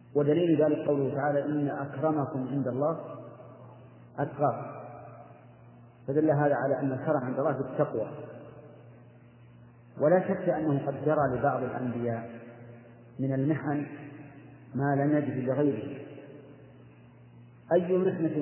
ودليل ذلك قوله تعالى إن أكرمكم عند الله أتقاكم، فدل هذا على أن الكرم عند الله بالتقوى. ولا شك أنه قد جرى لبعض الأنبياء من المحن ما لم يجد لغيره. أي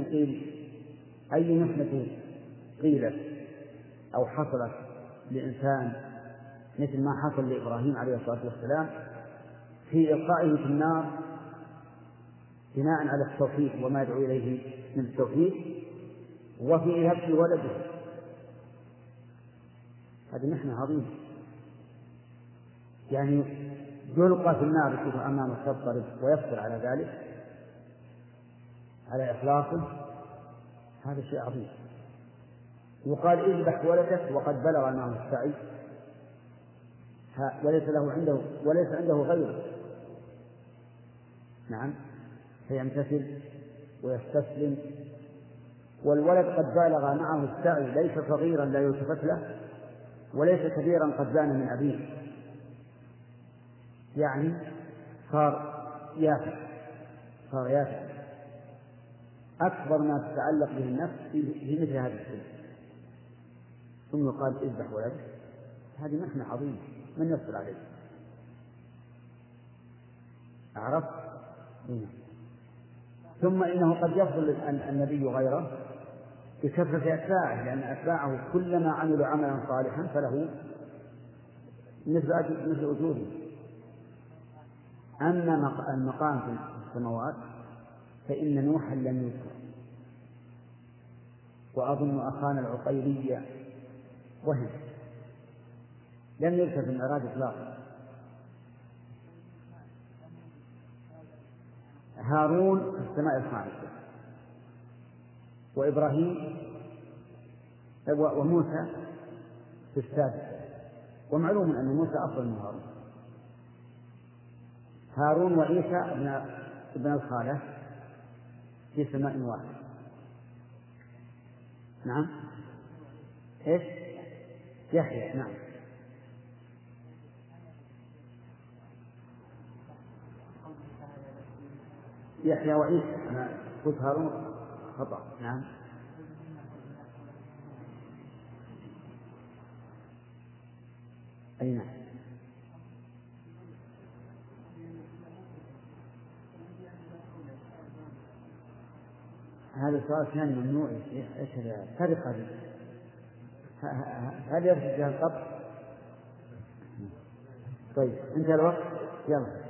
محنة قيلت أو حصلت لإنسان مثل ما حصل لإبراهيم عليه الصلاة والسلام في إلقائه في النار بناء على التوحيد وما يدعو إليه من التوحيد، وفي هبط ولده، هذه محنة عظيمة. يعني يلقى في النار يشوف أمامه تضطرب ويصبر على ذلك على إخلاصه، هذا شيء عظيم. يقال اذبح ولدك وقد بلغ معه السعي وليس عنده غيره، نعم، فيمتثل ويستسلم. والولد قد بالغ معه السعي، ليس صغيرا لا يلتفت له، وليس كبيرا قد زان من أبيه، يعني صار يافع أكبر ما تتعلق به النفس في مثل هذا السن. ثم قال اذبح ولدك، هذه محنة عظيمة من يصبر عليه. عرفت؟ ثم إنه قد يفضل النبي غيره بكثرة أتباعه، لأن أتباعه كلما عملوا عملا صالحا فله مثل أجوره. أما المقام في السماوات فإن نوحا لم يذكر، وأظن أخانا العقيلي وهم لم يذكر في المعراج إطلاقا. هارون في السماء الخامسة، وإبراهيم وموسى في السادسة، ومعلوم أن موسى أفضل من هارون وعيسى ابن الخالة في سماء واحد. نعم، إيش؟ يحيى، نعم. يحيى وعيسى، أنا قلت هارون خطأ. نعم، أي نعم. هذا سؤال ثاني ممنوع. ايش هذا؟ سرقة. هل يرجع فيها القبض؟ طيب انتهى الوقت، يلا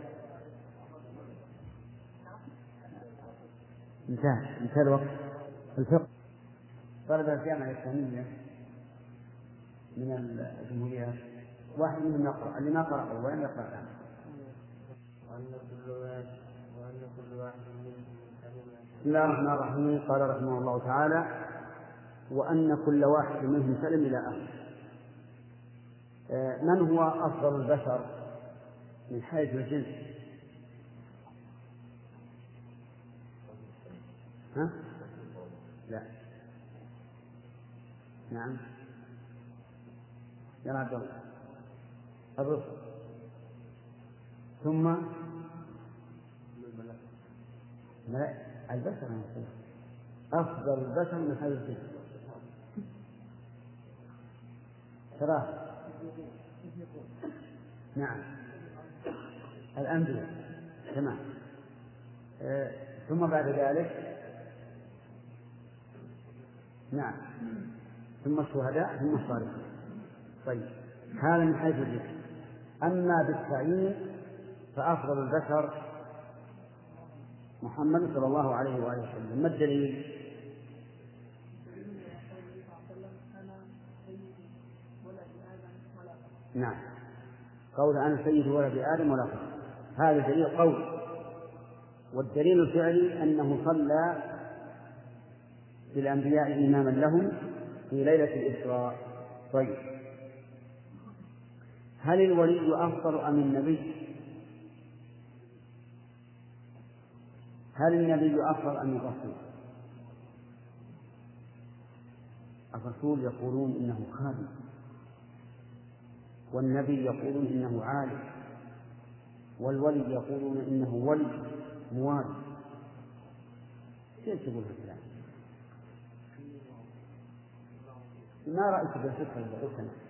انتهى الوقت. الفقه طلب الجامعة الإسلامية من الجمهورية واحد من يقرأ، اللي ما قرأ أولا يقرأ الآن. بسم الله الرحمن الرحيم. قال رحمه الله تعالى: وأن كل واحد منهم سلم إلى أهله. من هو أفضل البشر من حيث الجنس؟ ها؟ لا. نعم، يا عبد الله. الرسل، ثم البشر. أفضل البشر من حيث الجنس ثلاثة. نعم، الأنبياء، تمام. ثم بعد ذلك نعم، ثم الشهداء، ثم الصالحين. طيب، هذا من حيث الجنس. أما بالتعيين فأفضل البشر محمد صلى الله عليه وآله وسلم. ما الدليل؟ نعم، قول أنا سيد ولد آدم ولا فخر، هذا دليل قول. والدليل الفعلي أنه صلى بالأنبياء إماما لهم في ليلة الإسراء. طيب، هل الولي أفضل أم النبي؟ هل النبي أفضل أم الرسول؟ الرسول يقولون إنه خادم، والنبي يقولون إنه عالم، والولي يقولون إنه ولي، موالي. كيف تقول هالكلام؟ ما رأيت بالفكرة اللي قلت أنا؟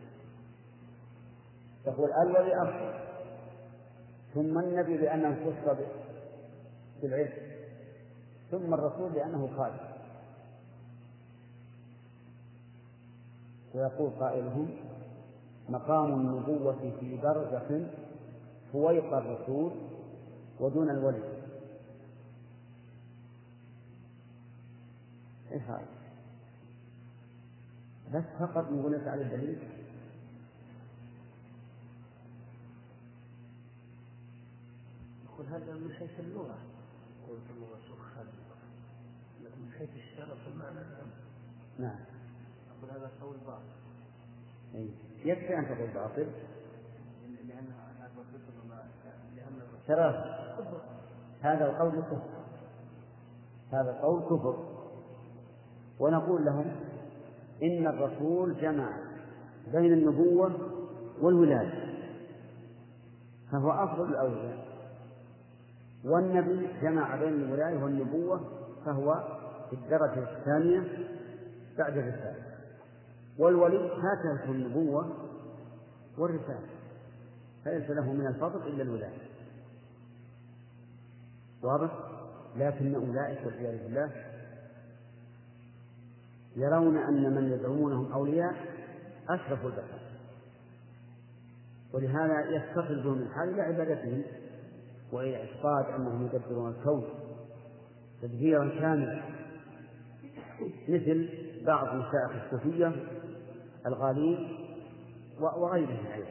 تقول الولي أفضل، ثم النبي لأنه خص بالعلم، ثم الرسول لأنه خالق. ويقول قائلهم مقام النبوة في برزخ فويق الرسول ودون الولي. ايش هذا؟ بس فقط نقول لك على الدليل. يقول هذا من حيث اللغة، يقول في اللغة خالد، لكن من حيث الشرع فالمعنى نعم. يقول هذا قول باطل. يكفي أن تقول باطل، لأن ترى هذا القول كفر، هذا القول كفر. ونقول لهم إن الرسول جمع بين النبوة والولاية فهو أفضل الأولياء، والنبي جمع بين الولاية والنبوة فهو في الدرجة الثانية بعد الرسالة، والولي هكذا النبوة والرسالة، فليس له من الفضل إلا الولاية. واضح؟ لكن أولئك والعياذ بالله يرون أن من يدعونهم أولياء أشرف البشر، ولهذا يستقل بهم من حال عبادتهم وإعتقاد أنهم يدبرون الكون تدبيرا كاملا، مثل بعض مشايخ الصوفية الغالين وغيرهم أيضا.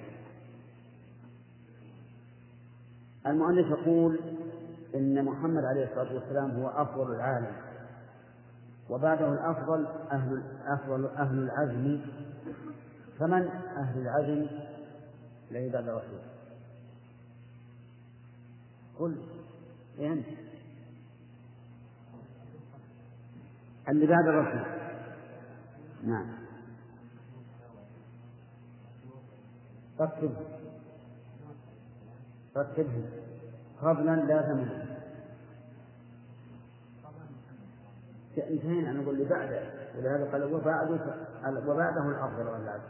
المؤلف يقول إن محمد عليه الصلاة والسلام هو أفضل العالم، وبعده الأفضل أهل العزم. فمن أهل العزم الذي بعد الرسول؟ قل أنت اللي بعد الرسول. نعم، رتبه قبلا لا ثمن. انتهينا، أنا أقول لي بعده، ولهذا قال وبعده الأفضل والعزم.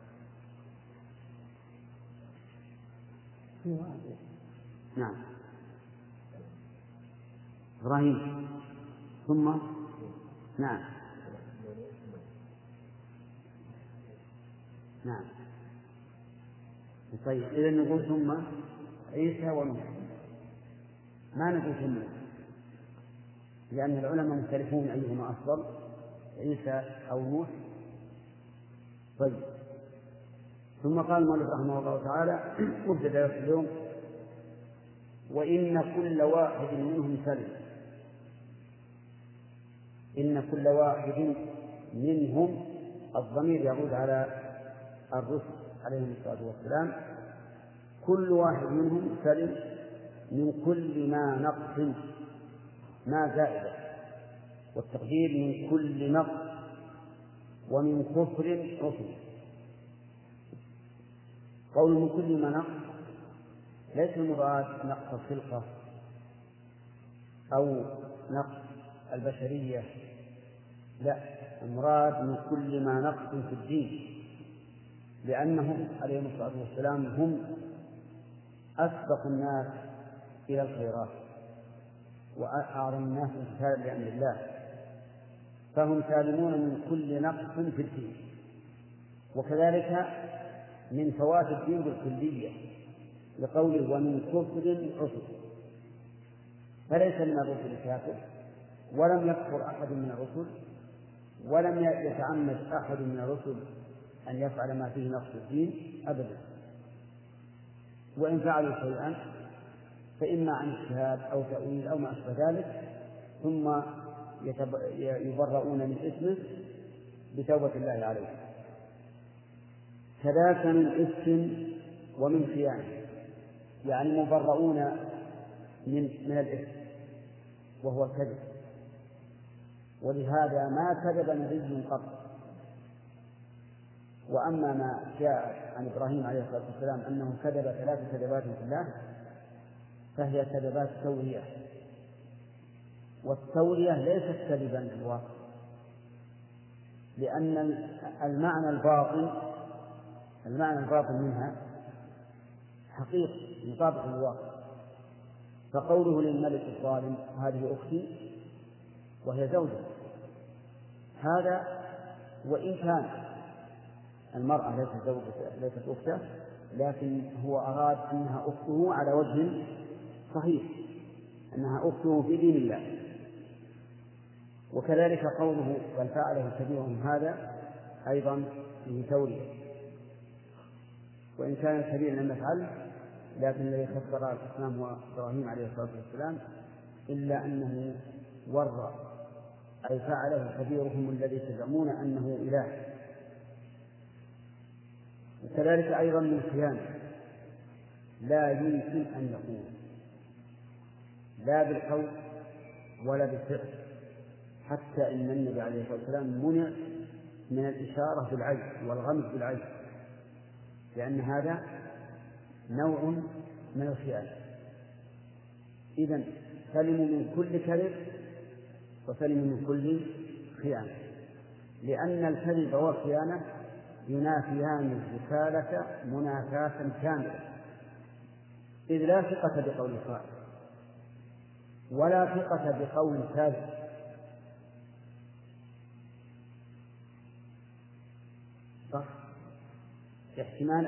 نعم، إبراهيم ثم نعم نعم. طيب إذا نقول ثم عيسى ونوح، ما نقول ثم، لأن العلماء مختلفون أيهما أفضل، عيسى أو نوح. طيب، ثم قال المؤلف رحمه الله تعالى مبتدأ اليوم وإن كل واحد منهم سلم. إن كل واحد منهم، الضمير يعود على الرسل عليهم الصلاة والسلام، كل واحد منهم سلم من كل ما نقص، ما زائدة، والتقدير من كل نقص ومن كفر رسل. قول من كل ما نقص ليس المراد نقص الخلقة أو نقص البشرية، لا، المراد من كل ما نقص في الدين، لأنهم عليهم الصلاة والسلام هم أسبق الناس إلى الخيرات وأعظم الناس امتثالا لأمر الله، فهم سالمون من كل نقص في الدين، وكذلك من فوات الدين بالكلية، لقوله ومن كفر رسل، فليس من الرسل كافر، ولم يكفر أحد من الرسل، ولم يتعمد أحد من الرسل أن يفعل ما فيه نقص الدين أبدا، وإن فعلوا شيئا فإما عن اجتهاد أو تأويل أو ما أشبه ذلك، ثم يبرؤون من إثمه بتوبة الله عليه. كذاك من إثم ومن خيانة، يعني مبرؤون من الإثم وهو الكذب، ولهذا ما كذب نبي قط. وأما ما جاء عن إبراهيم عليه الصلاة والسلام أنه كذب 3 كذبات في الله، فهي كذبات سوية والتولية ليست كذبا في الواقع، لأن المعنى الباطن منها حقيقي مطابق للواقع. فقوله للملك الظالم هذه أختي وهي زوجة، هذا وإن كان المرأة ليست أخته، لكن هو أراد أنها أخته على وجه صحيح، أنها أخته في دين الله. وكذلك قوله بل فعله كبيرهم هذا أيضا فيه تولية، وإن كان الكبير لم يفعل، لكن الذي خسر الإسلام هو إبراهيم عليه الصلاة والسلام، إلا أنه ورى أي فعله كبيرهم الذي تزعمون أنه إله. وكذلك أيضا من الخيانة لا يمكن أن يكون لا بالقول ولا بالفعل، حتى إن النبي عليه الصلاة والسلام منع من الإشارة بالعين والغمز بالعين، لأن هذا نوع من الخيانة. إذن سلموا من كل كذب وسلموا من كل خيانة، لأن الكذب والخيانة ينافيان الرسالة منافاة كاملة، إذ لا ثقة بقول القائل ولا ثقة بقول كاذب. صح؟ احتمال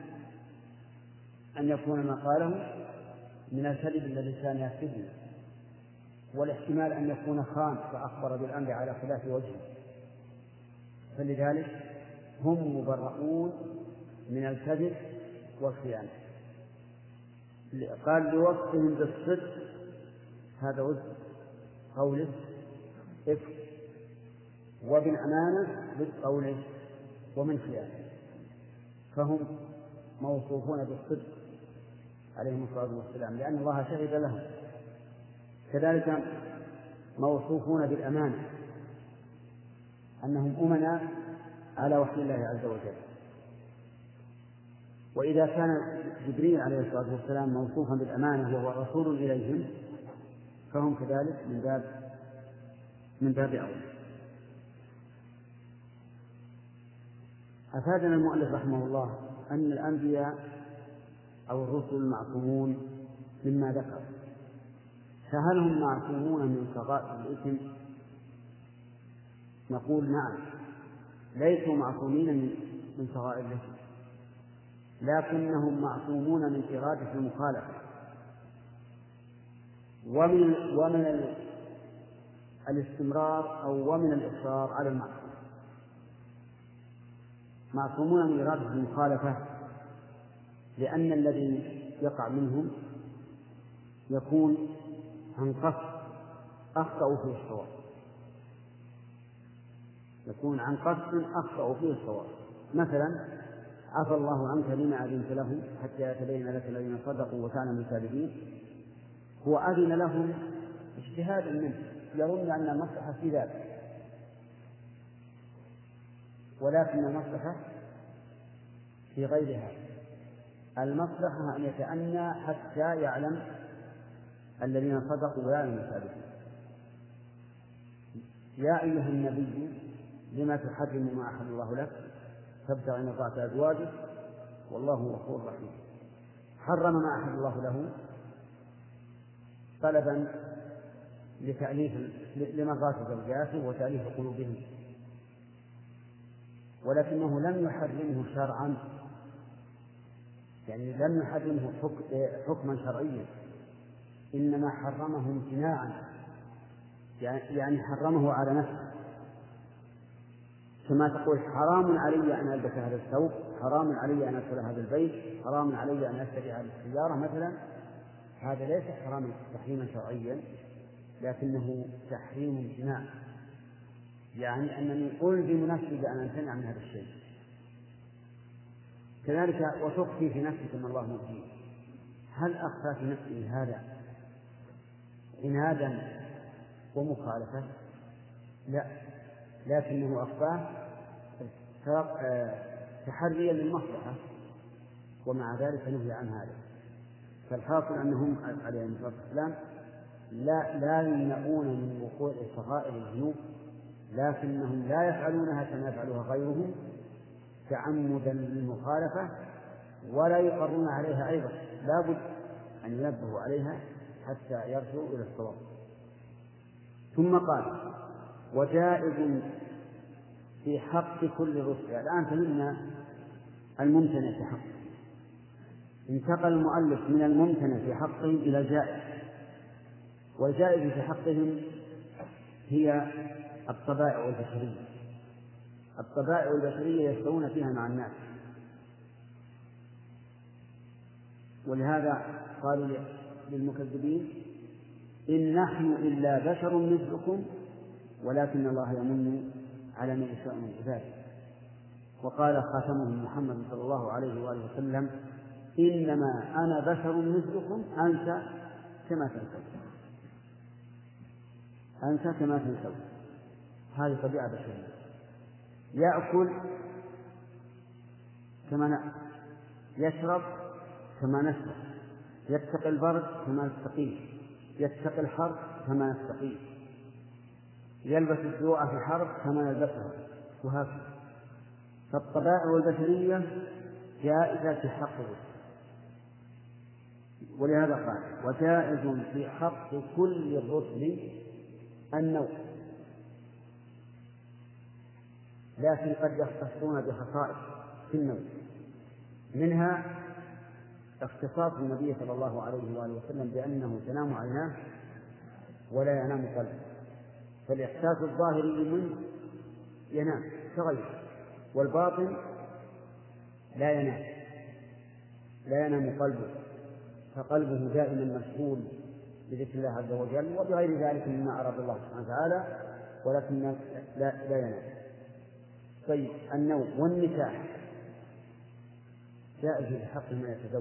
أن يكون ما قاله من الكذب الذي كان يكذبه، والاحتمال أن يكون خان فأخبر بالأمر على خلاف وجهه، فلذلك هم مبرؤون من الكذب والخيانة. قال لوصفهم بالصدق هذا وزن قوله إفك، وبالأمانة بالقول ومن خيانة، فهم موصوفون بالصدق عليهم الصلاة والسلام لأن الله شهد لهم. كذلك موصوفون بالأمانة أنهم أمنا على وحي الله عز وجل. وإذا كان جبريل عليه الصلاة والسلام موصوفا بالأمانة وهو رسول إليهم، فهم كذلك من باب أولى. أفادنا المؤلف رحمه الله أن الأنبياء أو الرسل معصومون مما ذكر، فهل هم معصومون من صغائر الإثم؟ نقول نعم، ليسوا معصومين من صغائر الإثم، لكنهم معصومون من إرادة المخالفة ومن الاستمرار أو ومن الإصرار على المعصية. معصومون من إرادة المخالفة لأن الذي يقع منهم يكون عن قصد أخطأوا فيه الصواب، يكون عن قصد أخطأوا فيه الصواب. مثلا عفى الله عنك لما أذنت لهم حتى يتبين لك الذين صدقوا وكانوا الكاذبين، هو أذن لهم اجتهادا منه، يظن أن المصلحة في ذلك، ولكن المصلحة في غير هذا. المصلحة أن يتأنى حتى يعلم الذين صدقوا ويعلم الكاذبين. يا أيها النبي لما تحرم ما أحل الله لك تبتغي مرضات أزواجك والله غفور رحيم. حرم ما أحل الله له طلبا لمرضات زوجاته وتأليف قلوبهم، ولكنه لم يحرمه شرعا، يعني لم يحرمه حكما شرعيا، إنما حرمه امتناعا، يعني حرمه على نفسه، كما تقول حرام علي أن ألبس هذا الثوب، حرام علي أن أدخل هذا البيت، حرام علي أن أشتري هذه السيارة مثلا. هذا ليس تحريما شرعيا، لكنه تحريم امتناع، يعني أنني ألزم نفسي بأن أمتنع من هذا الشيء. كذلك وتخفي في نفسك ما الله مبديه، هل أخفى في نفسه هذا عنادا ومخالفة؟ لا، لكنه أخفاه تحريا للمصلحة، ومع ذلك نهي عن هذا. فالحاصل أنهم عليهم الصلاة والسلام لا يمنعون من وقوع صغائر الذنوب، لكنهم لا يفعلونها كما يفعلها غيرهم تعمدا للمخالفة، ولا يقرون عليها أيضا، لا بد أن ينبهوا عليها حتى يرجعوا إلى الصواب. ثم قال: وجائز في حق كل رسل. الآن فهمنا الممتنع في حقه، انتقل المؤلف من الممتنع في حقهم إلى الجائز. والجائز في حقهم هي الطبائع والبشرية. الطبائع والبشرية يستوون فيها مع الناس، ولهذا قالوا للمكذبين: إن نحن إلا بشر مثلكم ولكن الله يمن على من يشاء من عباده. وقال خاتمهم محمد صلى الله عليه وآله وسلم: إنما أنا بشر مثلكم أنسى كما تنسون. أنسى كما تنسون، هذه طبيعة بشرية. يأكل كما نأكل، يشرب كما نشرب، يتقي البرد كما نستقيه، يتقي الحر كما نستقيه، يلبس الدروع في الحرب كما نلبسها، وهكذا. فالطبائع والبشرية جائزة في حق الرسل. ولهذا قال: وجائز في حق كل الرسل النوع، لكن قد يختصون بخصائص في النوم، منها اختصاص النبي صلى الله عليه وآله وسلم بأنه تنام عيناه ولا ينام قلبه، فالإحساس الظاهري منه ينام كغيره، والباطن لا ينام قلبه، فقلبه دائما مشغول بذكر الله عز وجل وبغير ذلك مما أراد الله سبحانه وتعالى، ولكن لا ينام. طيب، النوم والنكاح جائز بحق من يتزوج،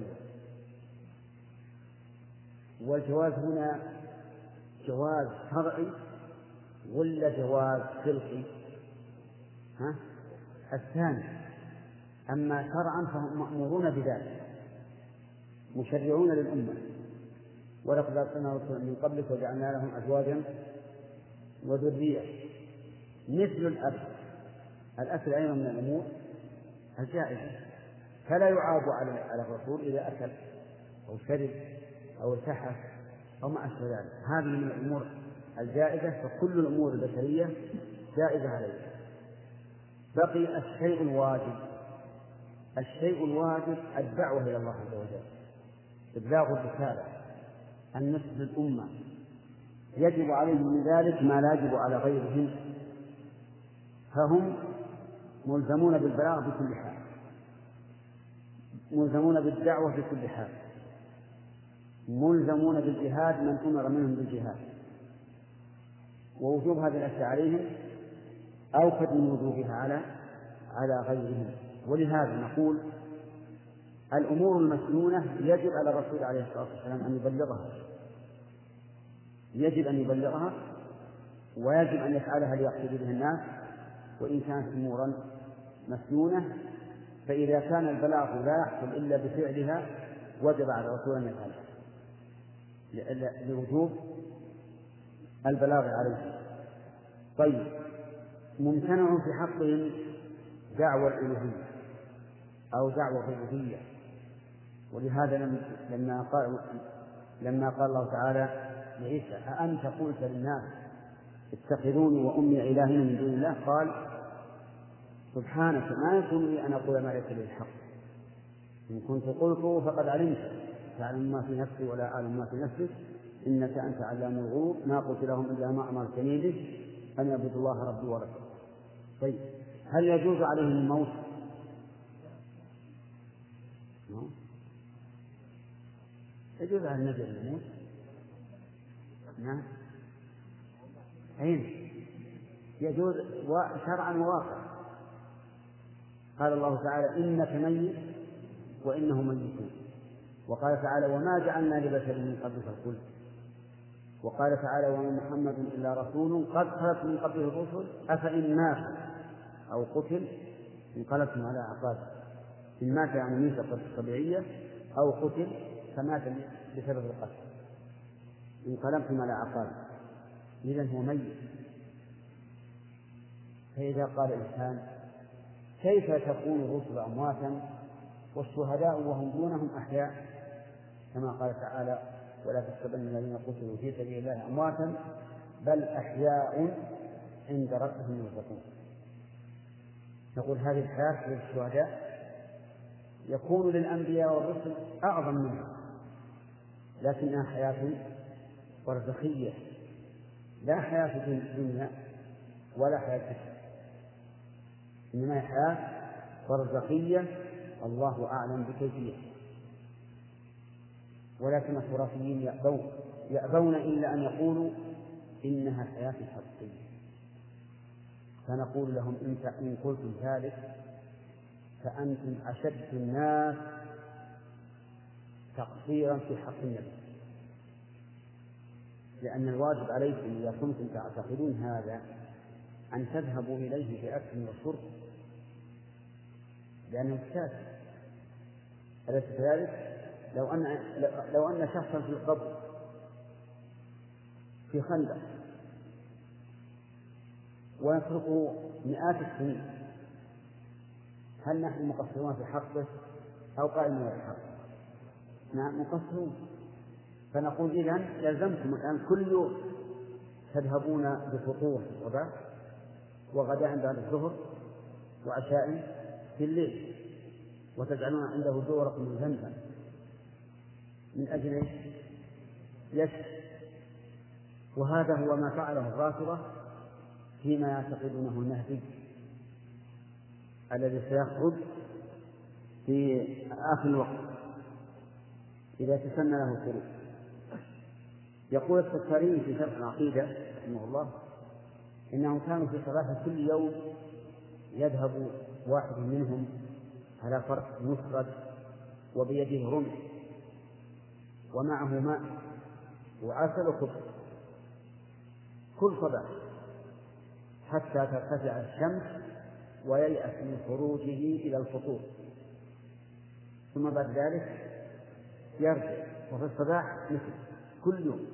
والجواز هنا جواز شرعي ولا جواز خلقي؟ الثاني. أما شرعا فهم مأمورون بذلك، مشرعون للأمة: ولقد أرسلنا رسلا من قبلك وجعلنا لهم أزواجا وذرية. مثل الأكل أيضا من الأمور الجائزة، فلا يعاب على الرسول إذا أكل أو شرب أو التحف أو ما أشبه ذلك. هذه من الأمور الجائزة، فكل الأمور البشرية جائزة عليه. بقي الشيء الواجب. الشيء الواجب الدعوة إلى الله عز وجل، إبلاغ الرسالة، النصح للأمة، يجب عليهم من ذلك ما لا يجب على غيرهم، فهم ملزمون بالبلاغ بكل حال، ملزمون بالدعوة بكل حال، ملزمون بالجهاد من أمر منهم بالجهاد، ووجوب هذه الأشياء عليهم أوكد من وجوبها على غيرهم. ولهذا نقول: الأمور المسنونة يجب على الرسول عليه الصلاة والسلام أن يبلغها، يجب أن يبلغها، ويجب أن يفعلها ليقتدي بها الناس. وإن كانت أمورا مسنونة فإذا كان البلاغ لا يحصل إلا بفعلها وجب على الرسول أن يفعلها لوجوب البلاغ عليه. طيب، ممتنع في حقهم دعوى الألوهية أو دعوى الربوبية. ولهذا لما قال الله تعالى لعيسى: أأنت قلت للناس اتخذوني وأمي إلهين من دون الله؟ قال: سبحانك ما يكون لي أن أقول ما ليس لي الحق، إن كنت قلته فقد علمت، تعلم ما في نفسي ولا أعلم ما في نفسك، إنك أنت علام الغيوب، ما قلت لهم إلا ما أمرتني به أن يعبدوا الله ربي ورسوله. طيب، هل يجوز عليهم الموت؟ يجوز على النبي الموت؟ نعم، أين يجوز شرعا وواقعا. قال الله تعالى: إنك ميت وإنهم ميتون. وقال تعالى: وما جعلنا لبشر من قبلك الخلد. وقال تعالى: وما محمد إلا رسول قد خلت من قبله الرسل أفإن مات أو قتل انقلبتم على أعقابكم. إن مات يعني ميتة طبيعية، أو قتل فمات بسبب القتل. انقلبتم على أعقابكم، إذن هو ميت. فإذا قال الإنسان كيف تكون الرسل أمواتا والشهداء وهم دونهم أحياء، كما قال تعالى ولا تحسبن الذين قتلوا في سبيل الله أمواتا بل أحياء عند ربهم يرزقون. نقول هذه الحياة للشهداء يكون للأنبياء والرسل أعظم منها، لكنها حياة برزخية لا حياة الدنيا ولا حياة الشهداء، إنما حياة برزخية الله أعلم بكيفية. ولكن الخرافيين يأبون إلا أن يقولوا إنها حياة حقيقية. فنقول لهم إن قلتم ذلك فأنتم أشد الناس تقصيرا في حق النبي، لأن الواجب عليكم إذا كنتم تعتقدون هذا أن تذهبوا إليه بأكل وشرب، لأنه كافر. أليس كذلك؟ لو أن شخصا في القبر في خندق ويتركه مئات السنين، هل نحن مقصرون في حقه أو قائمون في حقه؟ نعم مقصرون. فنقول إذن يلزمكم الآن كل يوم تذهبون بفطور في الصباح وغداء بعد الظهر وعشاء في الليل، وتجعلون عنده دورق من زمزم من أجل يشرب. وهذا هو ما فعله الرافضة فيما يعتقدونه المهدي الذي سيخرج في آخر الوقت إذا تسنى له الخروج. يقول السكري في شرح العقيدة رحمه الله إنهم كانوا في صلاة كل يوم يذهب واحد منهم على فرس مسرد وبيده رمح ومعه ماء وعسل وخبز كل صباح حتى ترتفع الشمس وييأس من خروجه إلى الفطور، ثم بعد ذلك يرجع وفي الصباح مثل كل يوم.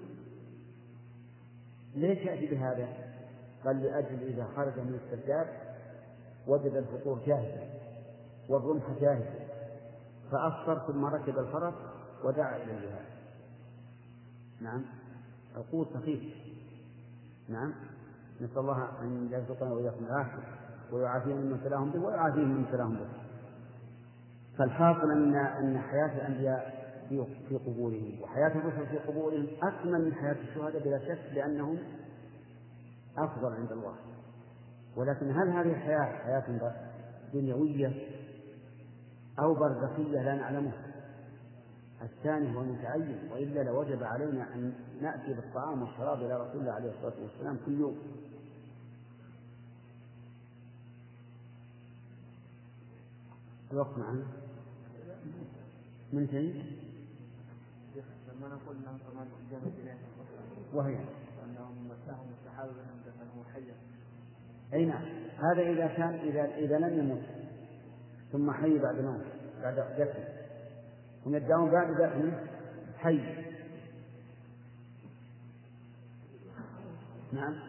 ليش يأتي بهذا؟ قال لأجل إذا خرج من السرداب وجد الفطور جاهزا والرمح جاهزا فأفطر ثم ركب الفرس ودعا إلى الجهاد. نعم عقول سخيفة. نعم نسأل الله أن يرزقنا وإياكم العافية ويعافينا من ابتلاهم به ويعافيهم من ابتلاهم به. فالحاصل أن حياة الأنبياء في قبورهم وحياة الرسل في قبورهم أكمل من حياة الشهداء بلا شك، لأنهم أفضل عند الله. ولكن هل هذه الحياة حياة دنيوية أو برزخية لا نعلمها؟ الثاني هو المتعين، وإلا لوجب علينا أن نأتي بالطعام والشراب إلى رسول الله عليه الصلاة والسلام كل يوم. الوقت معنا من شيء لما نقول أنهم كمان جانب إليه وهي أنهم مساهم السحابة بأنهم دفنوا حيا. أي نعم، هذا إذا كان إذا لم يمت ثم حي بعد موت بعد دفن، هم يدعون بعد دفن حي. نعم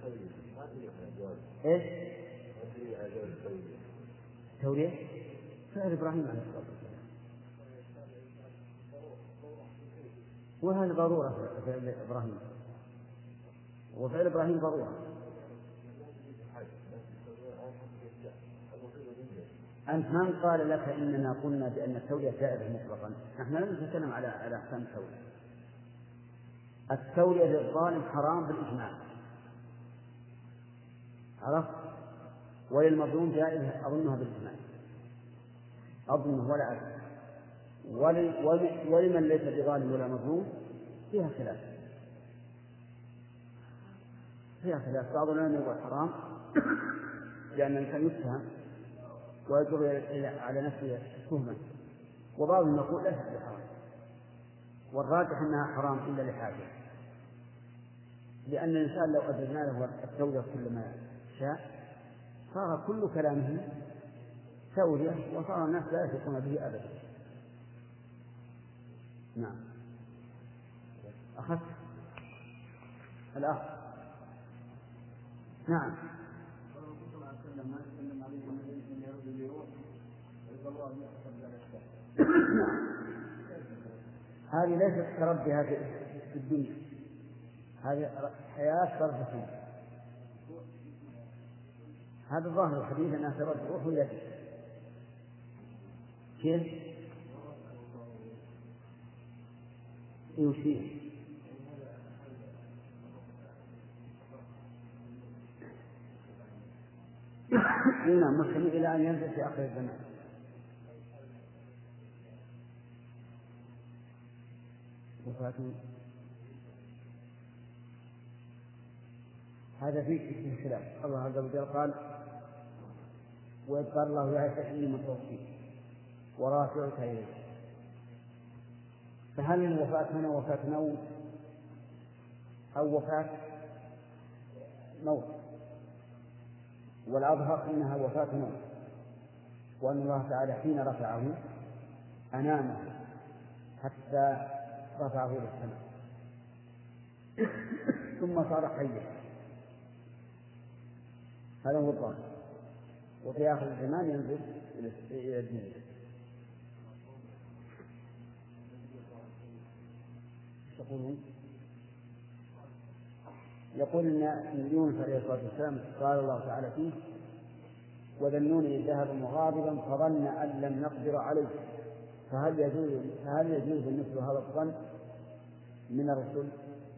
إيش التورية؟ فعل إبراهيم عليه الصلاة والسلام، وهذه ضرورة فعل إبراهيم، وفعل إبراهيم ضرورة. أنت من قال لك إننا قلنا بأن التورية جائزة مطلقا؟ نحن لم نتكلم على أحكام التورية. التورية للظالم حرام بالإجماع، عرفت؟ وللمظلوم جائزة أظنها بالإجماع، أظنه ولا أدري. ولمن ليس بظالم ولا مظلوم فيها خلاف، بعض العلماء يقول حرام لأن الإنسان يتهم ويجر على نفسه تهمة، وبعضهم يقول ليس بحرام، والراجح أنها حرام إلا لحاجة، لأن الإنسان لو أدرنا له التورية كل ما شاء صار كل كلامه تورية وصار الناس لا يثقون به أبدا. نعم أخذت الأخ. نعم. هذه ليست كردها في الدنيا، هذه حياة فرد. هذا الظاهر الحديث أنها ترد روح ويده. كيف؟ يوشيه. نعم، محتمل إلى أن ينزل في آخر الزمان. هذا فيه خلاف. الله عز وجل قال: وإذ قال الله يا عيسى إني متوفيك ورافعك إليك. فهل الوفاة هنا وفاة نوم أو وفاة موت؟ والأظهر أنها وفاة موت، وأن الله تعالى حين رفعه أنامه حتى رفعه إلى السماء ثم صار حيا. هذا هو الظاهر. وفي آخر الزمان ينزل إلى الدنيا. يقول إن يونس عليه الصلاة والسلام قال الله تعالى فيه: وذا النون إذ ذهب مغاضبا فظن أن لم نقدر عليه فهل يجوز مثل هذا الظن من الرسل؟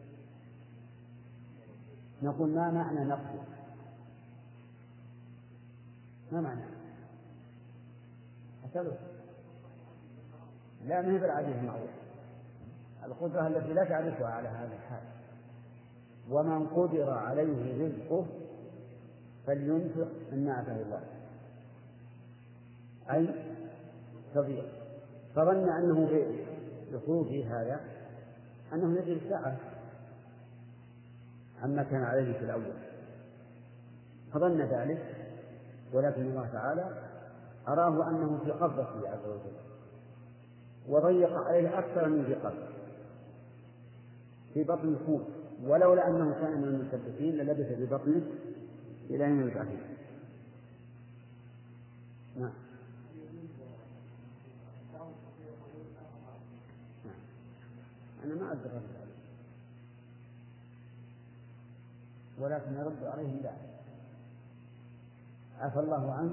نقول: ما معنى نقدر؟ ما معنى؟ أسأله. لا، ما هي بالعجز المعروف، القدرة التي لا تعرفها على هذا الحال. ومن قدر عليه رزقه فلينفق مما آتاه الله، أي صغير. فظن أنه بخروجه هذا أنه يجب الساعة عما كان عليه في الأول، فظن ذلك، ولكن الله تعالى أراه أنه في قبضته عز وجل وضيق عليه أكثر من ذي قبض في بطن الحوت، ولولا أنه كان من المثبتين للبث ببطنه إلى يوم يبعثون. نعم. أنا ما أدري ذلك، ولكن يرد عليه لا، عفى الله عنه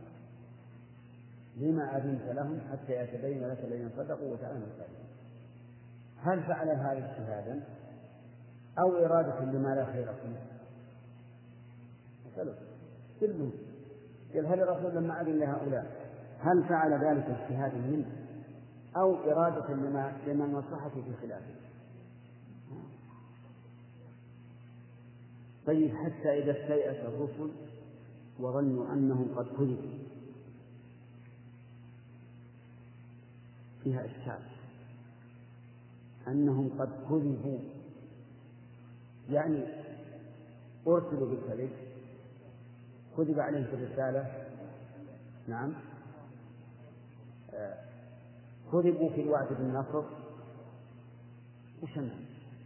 لما أذنت لهم حتى يتبين لك الذين صدقوا وتعلم الكاذبين. هل فعل هذا اجتهادا أو إرادة لما لا خير فيه؟ أسأله كلهم. قال: هل الرسول لما أذن لهؤلاء هل فعل ذلك اجتهادا منه أو إرادة لما مصلحة في خلافه؟ طيب، حتى إذا استيأس الرسل وظنوا أنهم قد كذبوا فيها إشكال، أنهم قد كذبوا يعني أرسلوا بالكذب، كذب عليهم في الرسالة، نعم، كذبوا في الوعد بالنصر، وشمل.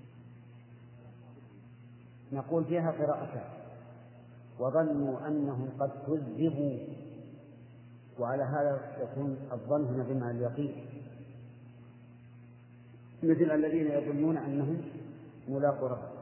نقول فيها قراءتان: وظنوا أنهم قد كذبوا، وعلى هذا يكون الظن هنا بمعنى اليقين، مثل الذين يظنون أنهم ملاقوا ربهم.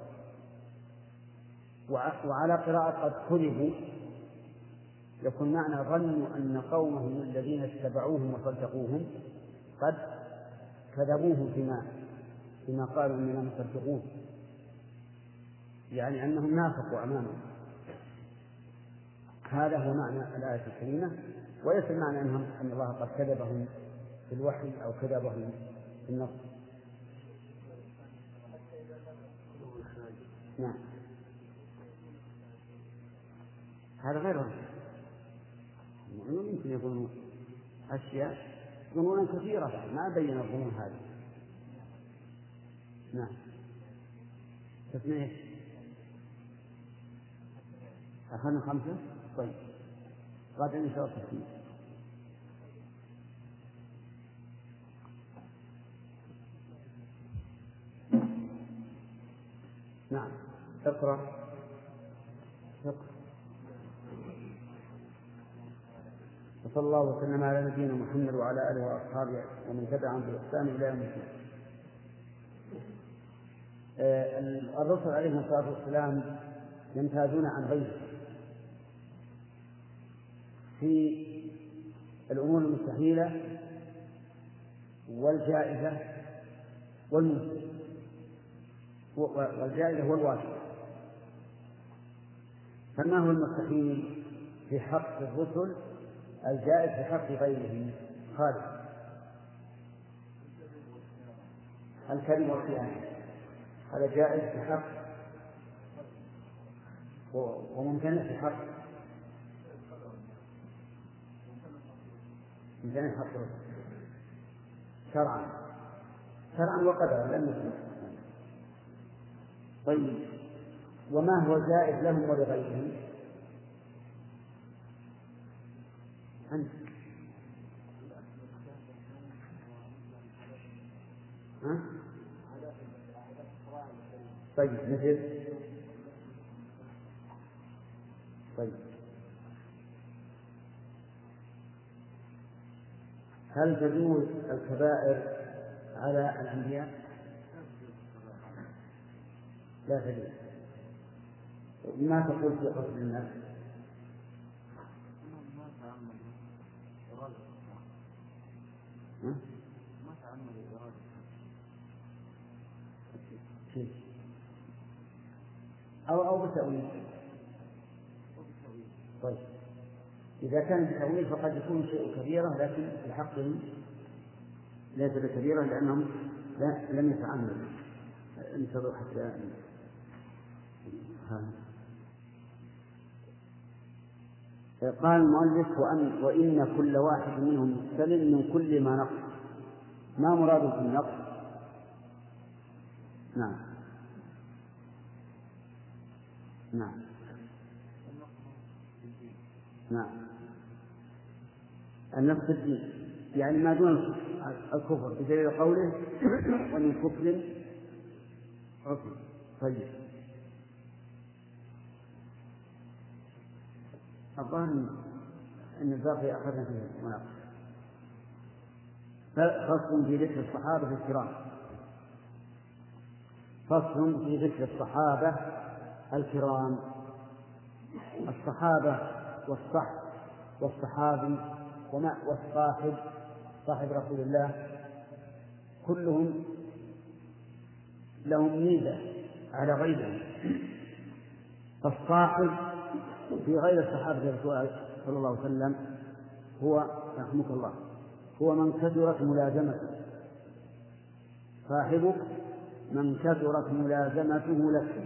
وعلى قراءة قد كذبوا يكون معنى ظنوا أن قومهم الذين اتبعوهم وصدقوهم قد كذبوهم فيما قالوا إننا مصدقون، يعني أنهم نافقوا أمامهم. هذا هو معنى الآية الكريمة، وليس المعنى أن الله قد كذبهم في الوحي أو كذبهم في النص. نعم، هذا غير المؤمنون يمكن يقولون أشياء ظنونا كثيرة ما بين الظنون هذه. نعم. تسمية أخذنا 5. طيب، غدا إن شاء الله تسمية. نعم. اقرأ. وصلى الله وسلم على نبينا محمد وعلى آله وأصحابه ومن تبعهم بإحسان إلى يوم الدين. الرسل عليهم الصلاة والسلام يمتازون عن غيرهم في الأمور المستحيلة والجائزة والممكن، والجائزة والواجب. فما هو المستحيل في حق الرسل الجائز في حق غيرهم؟ خالد. الكذب والخيانة هذا جائز في حق وممتنع في حق الرسل شرعا وقدرا لم يكن. طيب، وما هو جائز لهم ولغيرهم؟ أنت طيب مثل طيب هل تجوز الكبائر على الأنبياء؟ لا تجوز. ما تقول في قتل الناس؟ أو بتأويل. طيب، إذا كان بتأويل فقد يكون شيء كبيرة، لكن في حقهم ليس بكبيرة لأنهم لم يتعمدوا. انتظروا حتى قال المؤلف وإن كل واحد منهم مستلم من كل ما نقص. ما مراده بالنقص؟ نعم النقص الدين، يعني ما دون الكفر بدليل قوله ومن كفر عصر. طيب، الظاهر أن الباقي أخذنا فيه مناقشة. فصل في ذكر الصحابة الكرام. فصل في ذكر الصحابة الكرام. الصحابة والصحب والصحابي والصاحب صاحب رسول الله كلهم لهم ميزة على غيرهم. فالصاحب في غير الصحابة الرسول صلى الله عليه وسلم هو رحمك الله هو من كثرت ملازمته. صاحبك من كثرت ملازمته لك،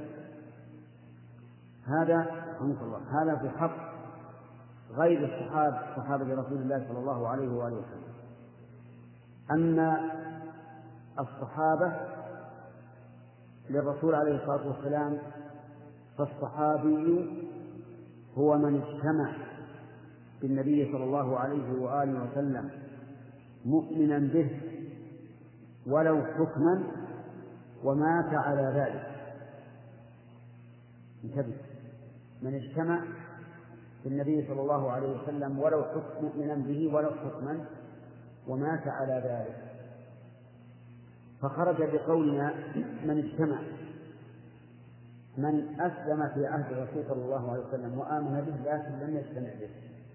هذا رحمك الله هذا في حق غير صحابة رسول الله صلى الله عليه وآله وسلم. أما الصحابة للرسول عليه الصلاة والسلام فالصحابي هو من اجتمع بالنبي صلى الله عليه وآله وسلم مؤمنا به ولو حكما ومات على ذلك. انتبه، من اجتمع بالنبي صلى الله عليه وسلم ولو مؤمنا به ولو حكما ومات على ذلك. فخرج بقولنا من اجتمع، من أسلم في عهد الرسول صلى الله عليه وسلم وآمن به لكن لم يجتمع به،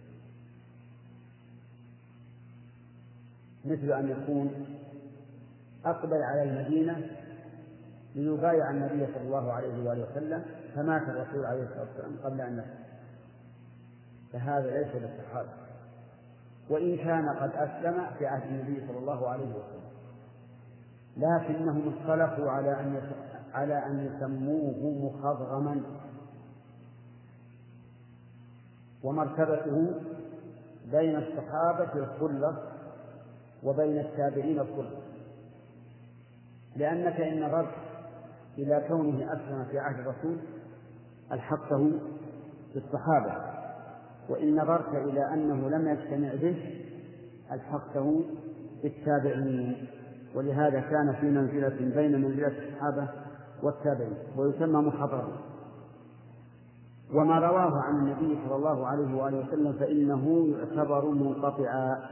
مثل أن يكون أقبل على المدينة ليبايع النبي صلى الله عليه وآله وسلم فمات الرسول عليه الصلاة والسلام قبل أن يسلم، فهذا ليس بالصحابة، وإن كان قد أسلم في عهد النبي صلى الله عليه وسلم، لكنهم اختلفوا على أن يسموه مخضرما، ومرتبته بين الصحابة الخلة وبين التابعين الخلة، لأنك إن نظرت إلى كونه أسلم في عهد الرسول ألحقته بالصحابة، وإن نظرت إلى أنه لم يجتمع به ألحقته بالتابعين، ولهذا كان في منزلة بين منزلة الصحابة والتابعين ويسمى مخضرما. وما رواه عن النبي صلى الله عليه وآله وسلم فإنه يعتبر منقطعا،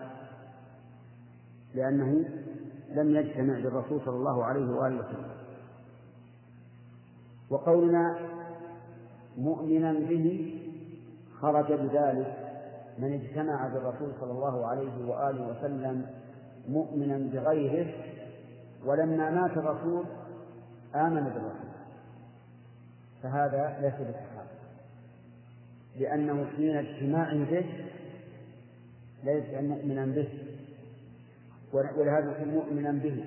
لأنه لم يجتمع بالرسول صلى الله عليه وآله وسلم. وقولنا مؤمنا به خرج بذلك من اجتمع بالرسول صلى الله عليه وآله وسلم مؤمنا بغيره، ولما مات الرسول آمن بالرسول، فهذا ليس بالصحابة، لأنه حين اجتماعه به ليس مؤمنا به، ولهذا يكون مؤمنا به.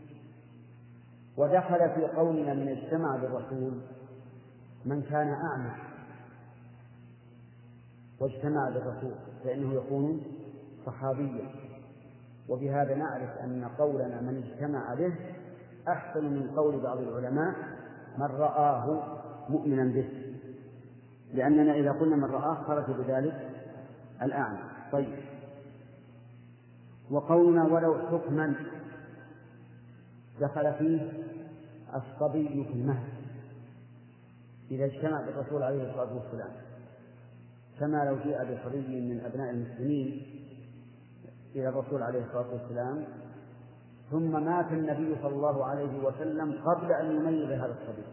ودخل في قولنا من اجتمع بالرسول من كان أعمى واجتمع بالرسول، فإنه يكون صحابيا. وبهذا نعرف أن قولنا من اجتمع به أحسن من قول بعض العلماء من رآه مؤمنا به، لأننا إذا قلنا من رآه خرج بذلك الأعمى. طيب، وقولنا ولو حكما دخل فيه الصبي في المهد إذا اجتمع بالرسول عليه الصلاة والسلام، كما لو جاء بصبي من أبناء المسلمين إلى الرسول عليه الصلاة والسلام ثم مات النبي صلى الله عليه وسلم قبل أن يميز هذا الصبي،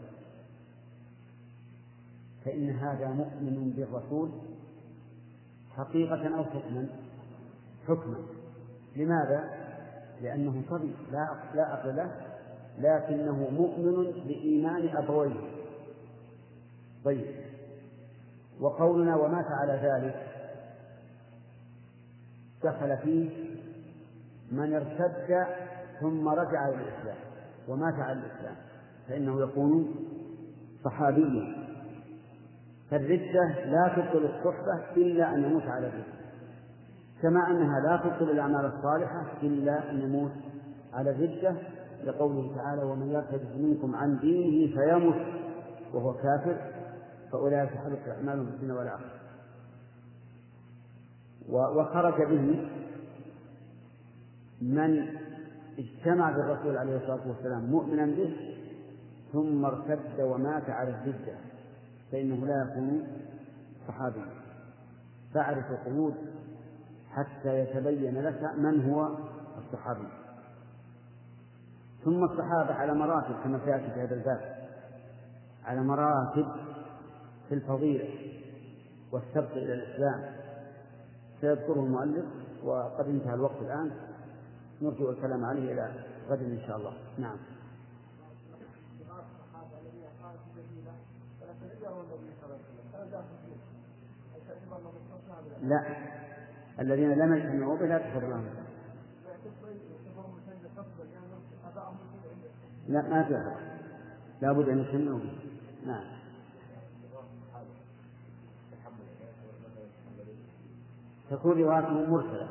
فإن هذا مؤمن بالرسول حقيقة أو حكما؟ حكما. لماذا؟ لأنه صبي لا عقل له، لكنه مؤمن بإيمان أبويه. طيب، وقولنا ومات على ذلك دخل فيه من ارتد ثم رجع إلى الإسلام ومات على الإسلام، فإنه يكون صحابيا. فالردة لا تبطل الصحبة إلا أن يموت على الردة، كما أنها لا تبطل الأعمال الصالحة إلا أن يموت على الردة، لقوله تعالى ومن يرتد منكم عن دينه فيمت وهو كافر فأولئك حبطت أعمالهم في الدنيا والآخرة. وخرج به من اجتمع بالرسول عليه الصلاة والسلام مؤمنا به ثم ارتد ومات على الردة، فإنه لا يكون صحابيا. فاعرف القيود حتى يتبين لك من هو الصحابي. ثم الصحابة على مراتب كما سيأتي في هذا الباب، على مراتب في الفضيلة والسبق إلى الإسلام سيذكره المؤلف، وقد انتهى الوقت الآن، نرجو الكلام عليه إلى غد إن شاء الله. نعم. لا، الذين لم يجتمعوا به لا تغفر لهم. لا، ما تغفر، لا بد أن يجتمعوا به. نعم. تكون روايته مرسلة.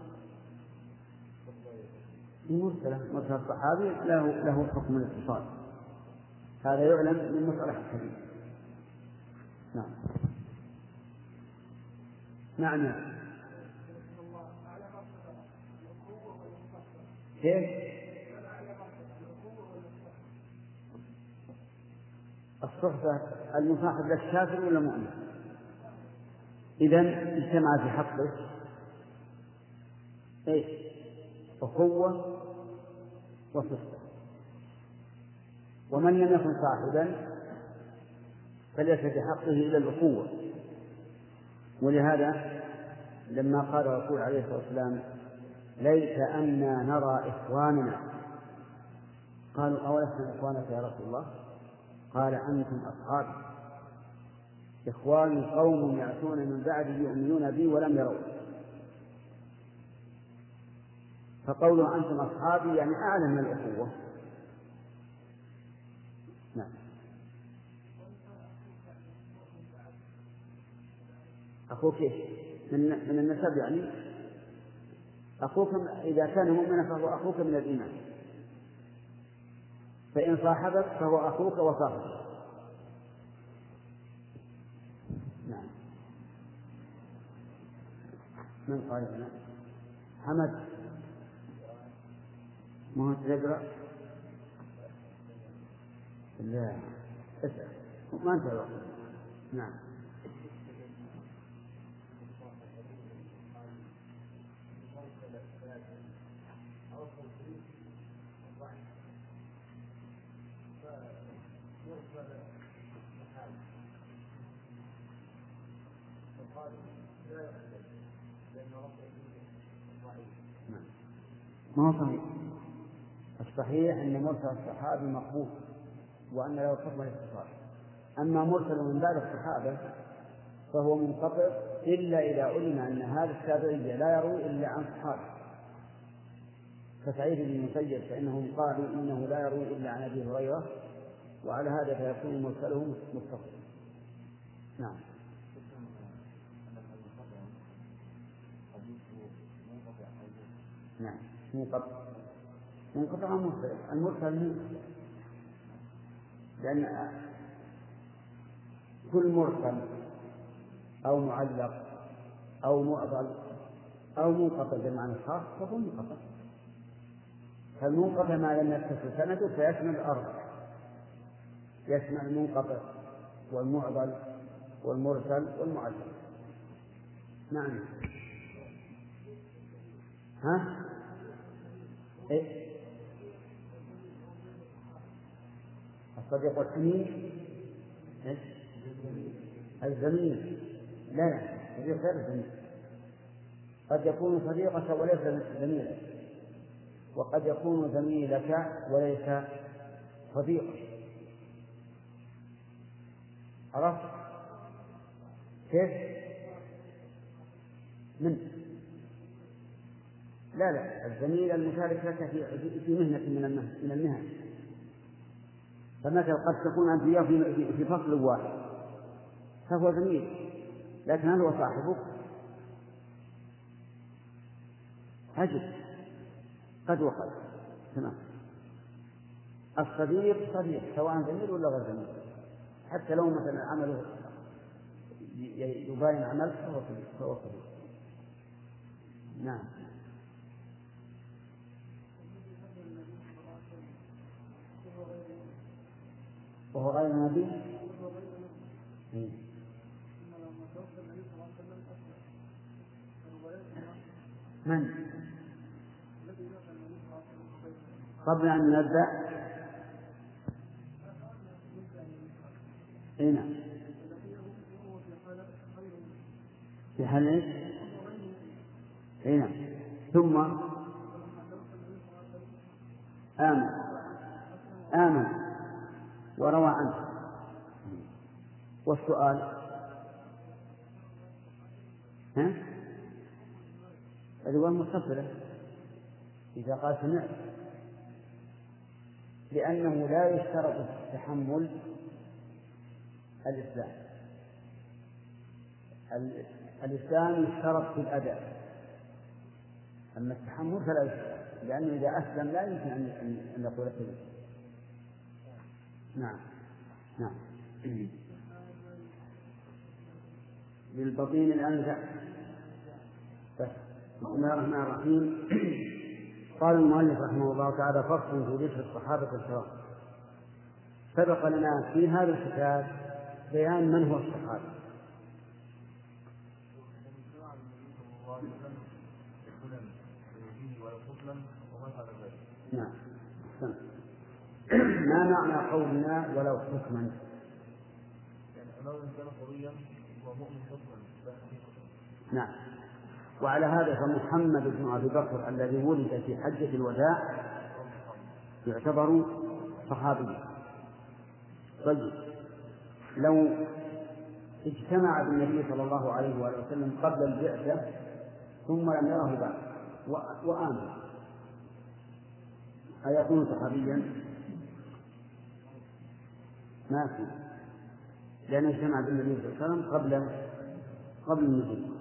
مرسل الصحابي له حكم الاتصال، هذا يعلم من مصطلح الحديث. نعم. نعم. كيف؟ الصحبة المصاحب لك كافر ولا مؤمن؟ إذن اجتمع في حقه إيش؟ أخوة وصحبة. ومن لم يكن صاحبا فليس في حقه إلا الأخوة. ولهذا لما قال الرسول عليه الصلاة والسلام ليس أنا نرى إخواننا، قالوا أولسنا إخوانك يا رسول الله؟ قال أنتم أصحابي، إخواني قوم يأتون من بعد يؤمنون بي ولم يروا. فقوله أنتم أصحابي يعني أعلى من الأخوة. نعم. أخوك من النسب، يعني أخوك إذا كان مؤمنا فهو أخوك من الإيمان، فإن صاحبك فهو أخوك وصاحبك. نعم. من قال هنا؟ حمد ما هو تقرأ؟ لا، اسأل ما أنت الوقت. نعم. ما هو صحيح. الصحيح أن مرسل الصحابي مقبول وأن له حكم الاتصال. أما مرسل من بعد الصحابة فهو منقطع إلا إذا علم أن هذا التابعي لا يروي إلا عن صحابة كسعيد بن المسيب، فإنهم قالوا إنه لا يروي إلا عن أبي هريرة، وعلى هذا فيكون مرسله متصل. نعم. نعم منقطع مرسل. المرسل لأن كل مرسل أو معلق أو معضل أو منقطع بمعنى الخاص فهو منقطع. فالمنقطع ما لم يتصل سنده فيشمل الأرض، يشمل المنقطع والمعضل والمرسل والمعلق. نعم. ها؟ إيه؟ الصديق والحميد إيه؟ الزميل. لا صديق غير الزميل. قد يكون صديقك وليس زميلك، وقد يكون زميلك وليس صديقك. عرفت كيف؟ من لا الزميل المشارك لك في مهنة من المهن. فمثلا قد تكون أنت وياه في فصل واحد فهو زميل، لكن هل هو صاحبك؟ أجل قد وقد. تمام. الصديق صديق سواء زميل ولا غير زميل، حتى لو مثلا عمله يباين عمل فهو صديق. نعم. وهو غير النبي. من قبل أن نبدأ؟ نعم. في حال ايش؟ نعم. ثم آمن وروى عنه. والسؤال الرواية متصلة إذا قال سمعت، لأنه لا يشترط تحمل الإسلام يشترط في الأداء، أما التحمل فلا يشترط، لأنه إذا أسلم لا يمكن أن يقول كذا. نعم. للبطين الأنزع. بس بسم الله الرحمن الرحيم. قال المؤلف رحمه الله تعالى: فصل في ذكر الصحابة الكرام. سبق لنا في هذا الكتاب بيان من هو الصحابة. نعم. ما معنى قولنا ولو حكما؟ نعم. وعلى هذا فمحمد بن أبي بكر الذي ولد في حجة الوداع يعتبر صحابيا. طيب لو اجتمع بالنبي صلى الله عليه وآله وسلم قبل البعثة ثم لم يره بعد وآمن، أيكون صحابيا؟ ما في، لأنه اجتمع بالنبي صلى الله عليه وسلم قبل النزول.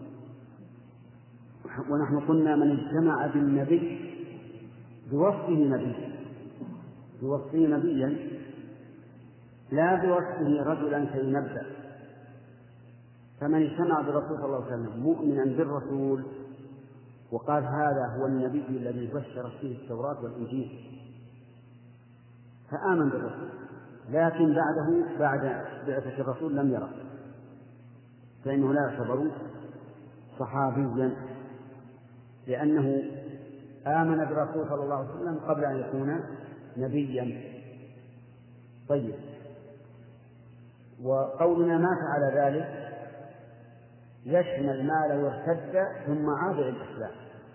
ونحن قلنا من اجتمع بالنبي بوصفه نبيا لا بوصفه رجلا سينبأ. فمن اجتمع بالرسول صلى الله عليه وسلم مؤمنا بالرسول وقال هذا هو النبي الذي بشرت فيه التوراة والإنجيل فآمن بالرسول، لكن بعد بعثة الرسول لم يره، فإنه لا يعتبر صحابيا، لأنه آمن بالرسول صلى الله عليه وسلم قبل أن يكون نبيا. طيب، وقولنا ما فعل ذلك يشمل ما لو ارتد ثم عاد إلى الإسلام،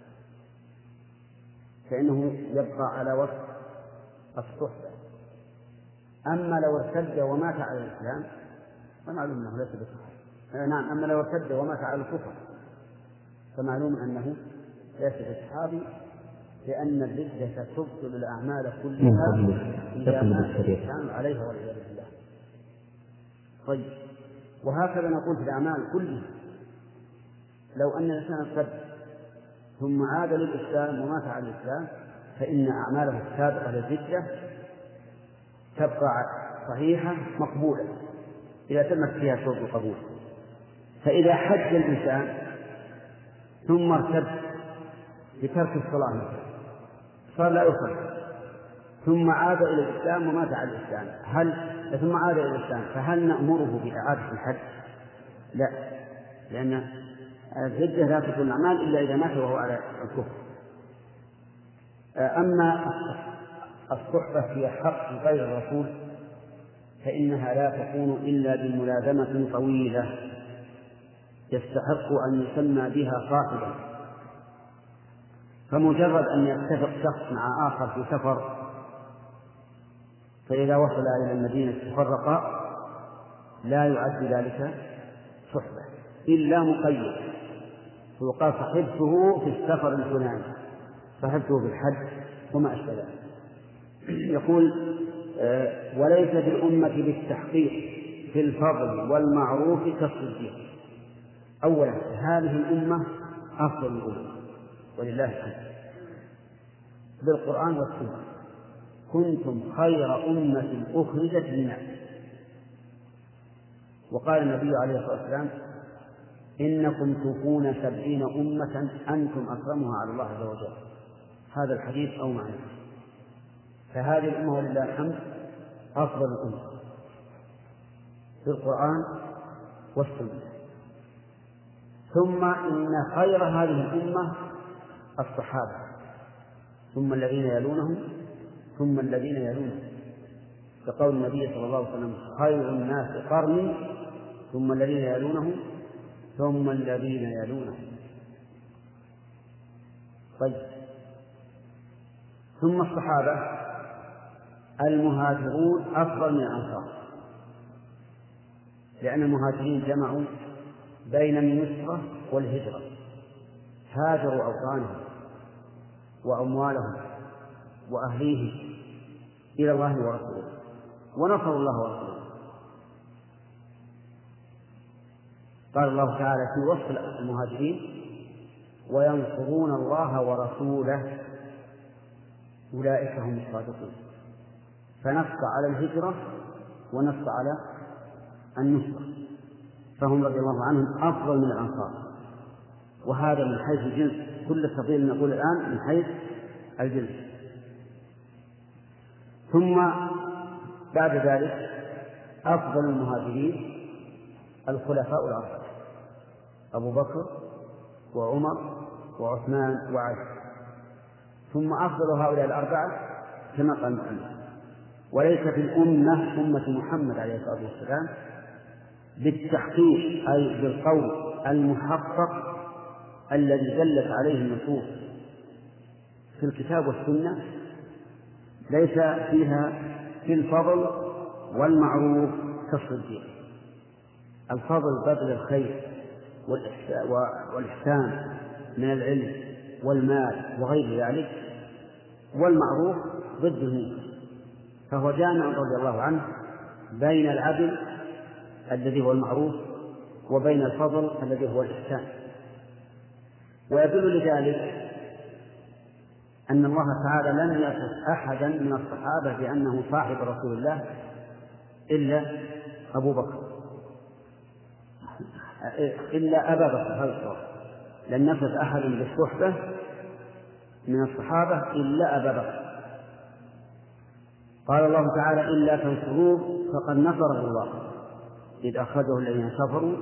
فإنه يبقى على وصف الصحبة. أما لو ارتد ومات على الإسلام فمعلوم أنه ليس بصحابي. نعم، أما لو ارتد ومات على الكفر فمعلوم أنه ليس بصحابي، لأن الردة تبطل الأعمال كلها إذا مات الإنسان عليها والعياذ بالله. طيب، وهكذا نقول في الأعمال كلها، لو أن الإنسان ارتد ثم عاد للإسلام ومات على الإسلام فإن أعماله السابقة للردة تبقى صحيحة مقبولة إذا تمت فيها شروط القبول. فإذا حج الإنسان ثم ارتد بترك الصلاة صار لا يصلي، ثم عاد إلى الإسلام ومات على الإسلام، ثم عاد إلى الإسلام، فهل نأمره بإعادة الحج؟ لا، لأن الردة لا تكون الأعمال إلا إذا مات وهو على الكفر. أما الصحبة في حق غير الرسول فإنها لا تكون إلا بملازمة طويلة يستحق أن يسمى بها صاحبا. فمجرد أن يتفق شخص مع آخر في سفر فإذا وصل إلى المدينة تفرقا لا يعد ذلك صحبة إلا مقيد، وقال صحبته في السفر الفلاني، صحبته في الحج وما أشبه ذلك. يقول وليس بالأمة بالتحقيق في الفضل والمعروف كالصديق. أولا هذه الأمة أفضل الأمم ولله الحمد بالقرآن والسنة، كنتم خير أمة أخرجت للناس. وقال النبي عليه الصلاة والسلام إنكم توفون 70 أمة أنتم أكرمها على الله عز وجل. هذا الحديث أو معنى، فهذه الأمة ولله الحمد أفضل الأمة بالقرآن والسنة. ثم إن خير هذه الأمة الصحابة، ثم الذين يلونهم، ثم الذين يلونهم، كقول النبي صلى الله عليه وسلم خير الناس قرني ثم الذين يلونهم ثم الذين يلونهم. طيب، ثم الصحابة المهاجرون أفضل من الأنصار، لأن المهاجرين جمعوا بين النصرة والهجرة، هاجروا أوطانهم وأموالهم وأهليهم إلى الله ورسوله ونصروا الله ورسوله. قال الله تعالى في وصف المهاجرين وينصرون الله ورسوله أولئك هم الصادقون، فنص على الهجرة ونص على النصرة، فهم رضي الله عنهم أفضل من الأنصار. وهذا من حيث الجنس، كل التفضيل نقول الآن من حيث الجنس. ثم بعد ذلك أفضل المهاجرين الخلفاء الأربعة أبو بكر وعمر وعثمان وعلي، ثم أفضل هؤلاء الأربعة كما قال محمد. وليس في الأمة أمة محمد عليه الصلاة والسلام بالتحقيق أي بالقول المحقق الذي دلت عليه النصوص في الكتاب والسنة، ليس فيها في الفضل والمعروف كالصديق. الفضل بذل الخير والإحسان من العلم والمال وغير ذلك، والمعروف ضد المنكر، فهو جامع رضي الله عنه بين العدل الذي هو المعروف وبين الفضل الذي هو الإحسان. ويدل لذلك أن الله تعالى لم يصف أحدا من الصحابة بأنه صاحب رسول الله إلا أبو بكر، إلا أبا بكر، هذا الصواب. لم يصف أحد بالصحبة من الصحابة إلا أبا بكر. قال الله تعالى إلا تنصروه فقد نصره الله إذ أخرجه الذين كفروا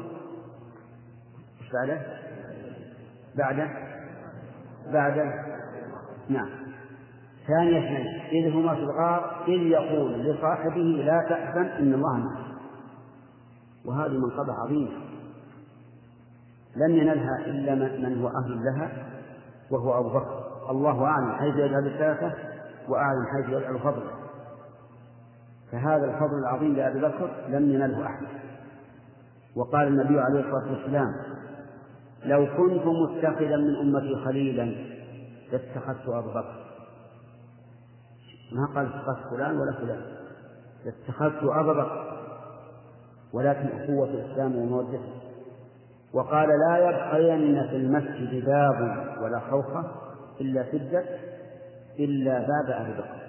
بعد نعم. ثاني اثنين إذ هما في الغار إذ يقول لصاحبه لا تحزن إن الله معنا. وهذه منقبة عظيمة لم ينلها إلا من هو أهل لها وهو أبو بكر. الله أعلم حيث يجعل الثلاثة وأعلم حيث يجعل فضله. فهذا الفضل العظيم لأبي بكر لم ينله أحد. وقال النبي عليه الصلاة والسلام لو كنت متخذا من أمتي خليلا لاتخذت أبو بكر. ما قال اتخذت فلان ولا فلان، لاتخذت أبا بكر، ولكن أخوة الإسلام ومودته. وقال لا يبقين في المسجد باب ولا خوخة إلا سدة إلا باب أبي بكر.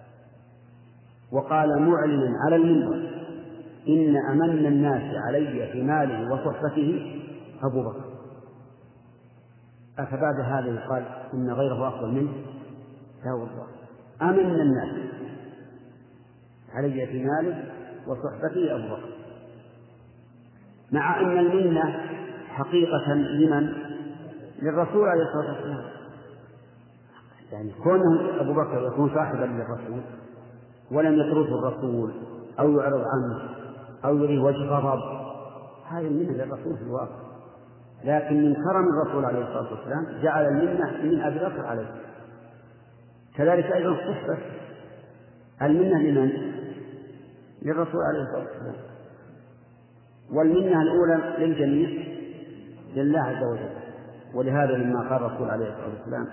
وقال معلنا على المنبر إن أمن الناس علي في ماله وصحبته أبو بكر. أفبعد هذا يقال إن غيره أفضل منه؟ لا والله، أمن الناس علي في ماله وصحبته أبو بكر. مع أن المنة حقيقة لمن؟ للرسول عليه الصلاة والسلام. يعني كونه أبو بكر يكون صاحبا للرسول ولم يطرده الرسول أو يعرض عنه أو يريه وجه غضب، هذه المنة للرسول في الواقع. لكن من كرم الرسول عليه الصلاة والسلام جعل المنة من أبي بكر عليه. كذلك أيضا الصحبة المنة لمن؟ للرسول عليه الصلاة والسلام. والمنة الأولى للجميع لله عز وجل. ولهذا لما قال الرسول عليه الصلاة والسلام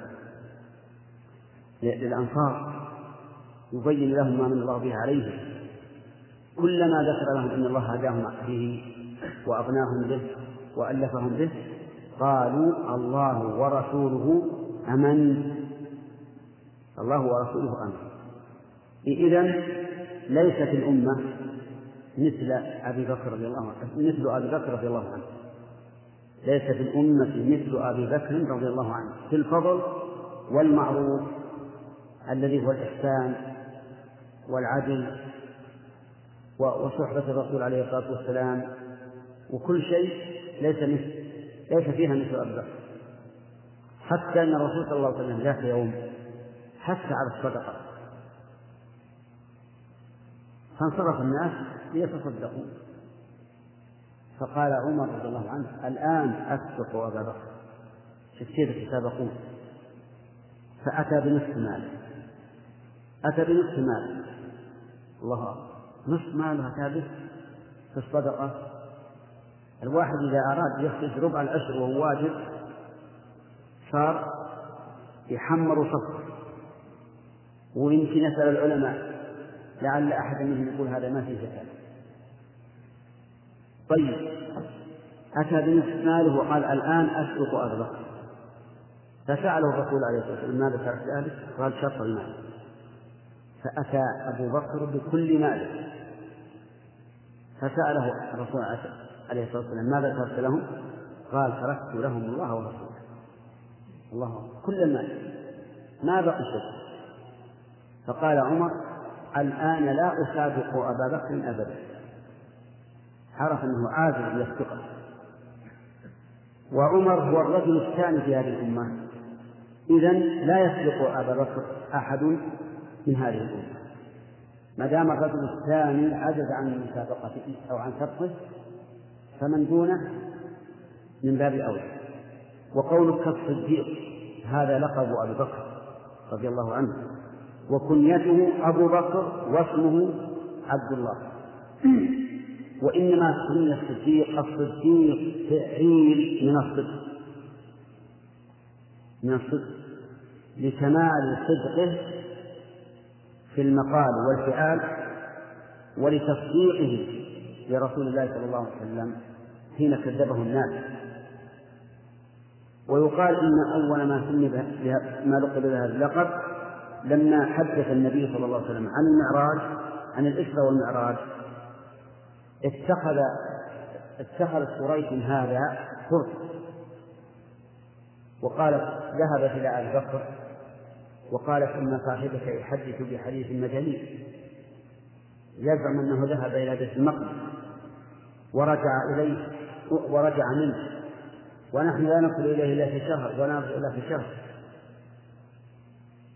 للأنصار يبين لهم ما من الله به عليهم، كلما ذكر لهم أن الله هداهم به وأغناهم به وألفهم به قالوا الله ورسوله أمن. الله ورسوله أمن. إذن ليست الأمة مثل أبي بكر رضي الله عنه، مثل أبي بكر رضي الله عنه. ليست الأمة مثل أبي بكر رضي الله عنه في الفضل والمعروف الذي هو الإحسان والعدل وصحبة الرسول عليه الصلاة والسلام، وكل شيء ليس فيها مثل أبي بكر. حتى أن الرسول صلى الله عليه وسلم ذات يوم حث على الصدقة فانصرف الناس ليتصدقوا، فقال عمر رضي الله عنه الآن أسبق أبا بكر، كيف يتسابقون؟ فأتى بنصف ماله، أتى بنصف ماله، الله أكبر، نصف ماله أتى به في الصدقة. الواحد إذا أراد يخرج ربع العشر وهو واجب صار يحمر صفر. ويمكن يسأل العلماء لعل أحد منهم يقول هذا ما فيه زكاة. طيب أتى بنصف ماله وقال الآن أسبق أبا بكر، فسأله الرسول عليه الصلاة والسلام ماذا ترك ذلك؟ قال شطر المال. فأتى أبو بكر بكل ماله، فسأله الرسول عليه الصلاة والسلام ماذا تركت لهم؟ قال تركت لهم الله ورسوله. الله كل المال ما بقي شيء. فقال عمر الآن لا أسابق أبا بكر أبدا، عرف أنه عاجز يسبقه. وعمر هو الرجل الثاني في هذه الأمة، إذن لا يسبق أبا بكر أحد من هذه الأمة. ما دام الرجل الثاني عجز عن مسابقته أو عن سبقه فمن دونه من باب أولى. وقولك كالصديق هذا لقب أبي بكر رضي الله عنه، وكنيته أبو بكر واسمه عبد الله. وإنما سمي الصديق فعيل من الصدق لكمال صدقه في المقال والفعال ولتصديقه لرسول الله صلى الله عليه وسلم حين كذبه الناس. ويقال إن أول ما سمي ما لقب بهذا اللقب لما حدث النبي صلى الله عليه وسلم عن المعراج، عن الإسراء والمعراج، اتخذ قريش هذا فرصة وقالت ذهبت إلى أبي بكر وقالت إن صاحبك يحدث بحديث مجانين، يزعم أنه ذهب إلى بيت المقدس ورجع منه، ونحن لا نصل إليه إلا في شهر ونرجع إلا في شهر.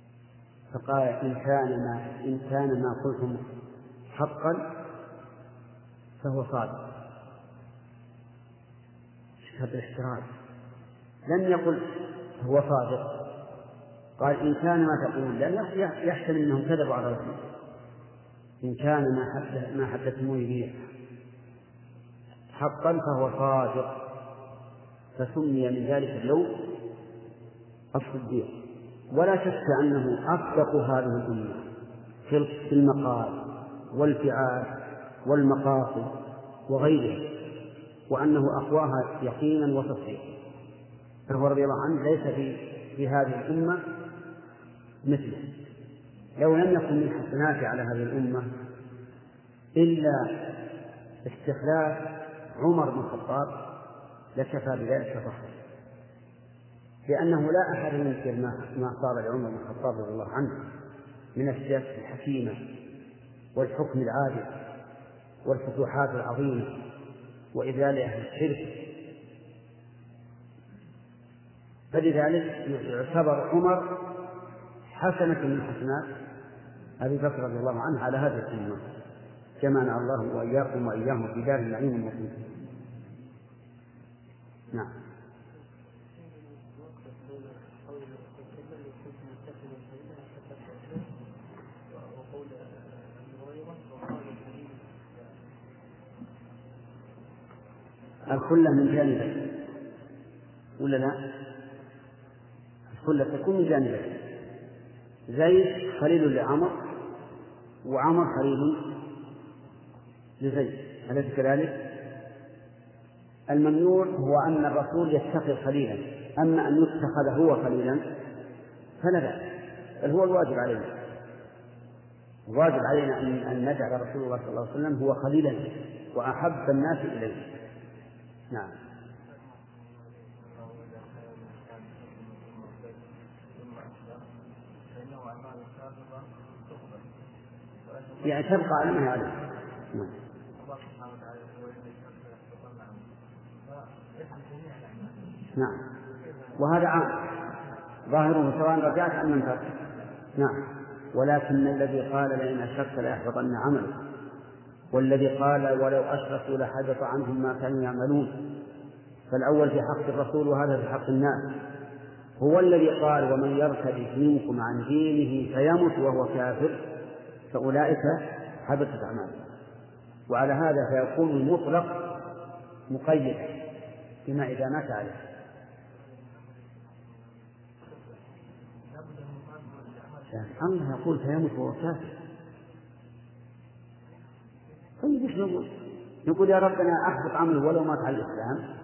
فقال إن كان ما قلتم حقا فهو صادق. هذا الاحتراز، لم يقل هو صادق، قال إن كان ما تقولون، لأن يحتمل أنهم كذبوا على رسول. إن كان ما حدثتموني به حقا فهو صادق، فسمي من ذلك اليوم الصديق. ولا شك أنه أصدق هذه الأمة في المقال والفعال والمقاصد وغيره، وأنه أقواها يقينا وتصديقا. فهو رضي الله عنه ليس في هذه الأمة مثله. لو لم يكن من حسناته على هذه الأمة إلا استخلاف عمر بن الخطاب لكفى بذلك فخرا، لأنه لا أحد ينكر ما صار لعمر بن الخطاب رضي الله عنه من السياسة الحكيمة والحكم العادل والفتوحات العظيمة وإذلال أهل الشرك. فلذلك يعتبر عمر حسنة من حسنات أبي بكر رضي الله عنه على هذه الأمة. جمعنا الله وإياكم وإياهم في دار النعيم المقيم. نعم. الخلة من جانبين ولا لا؟ الخلة تكون من جانبين، زيد خليل لعمر وعمر خليل لزيد، أليس كذلك؟ الممنوع هو أن الرسول يتخذ خليلا، أما أن يتخذ هو خليلا فلا بأس، بل هو الواجب علينا. الواجب علينا أن نجعل رسول الله صلى الله عليه وسلم هو خليلا وأحب الناس إليه. نعم. يعني تبقى على ما هي عليه. نعم. وهذا عام ظاهره سواء رجعت أم لم ترجع. نعم. ولكن الذي قال لئن أشركت ليحبطن عملك، والذي قال ولو أشركوا لحبط عنهم ما كانوا يعملون، فالأول في حق الرسول وهذا في حق الناس. هو الذي قال ومن يرتد منكم عن دينه فيمت وهو كافر فأولئك حبطت أعمالهم. وعلى هذا فيكون المطلق مقيد بما إذا مات عليه. الله يقول فيمت وهو كافر. طيب ايش نقول؟ نقول يا ربنا أحبط عمله ولو مات على الإسلام.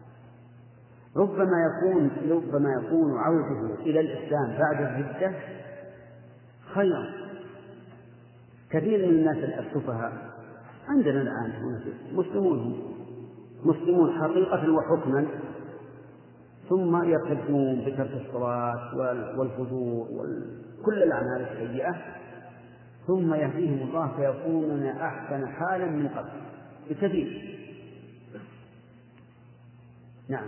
ربما يكون عودته إلى الإسلام بعد الردة خيرا. كثير من الناس السفهاء عندنا الآن مسلمون حقيقة وحكما، ثم يرتدون بترك الصلاة والفجور وكل الأعمال السيئة، ثم يهديهم الله فيكونون أحسن حالا من قبل بكثير. نعم.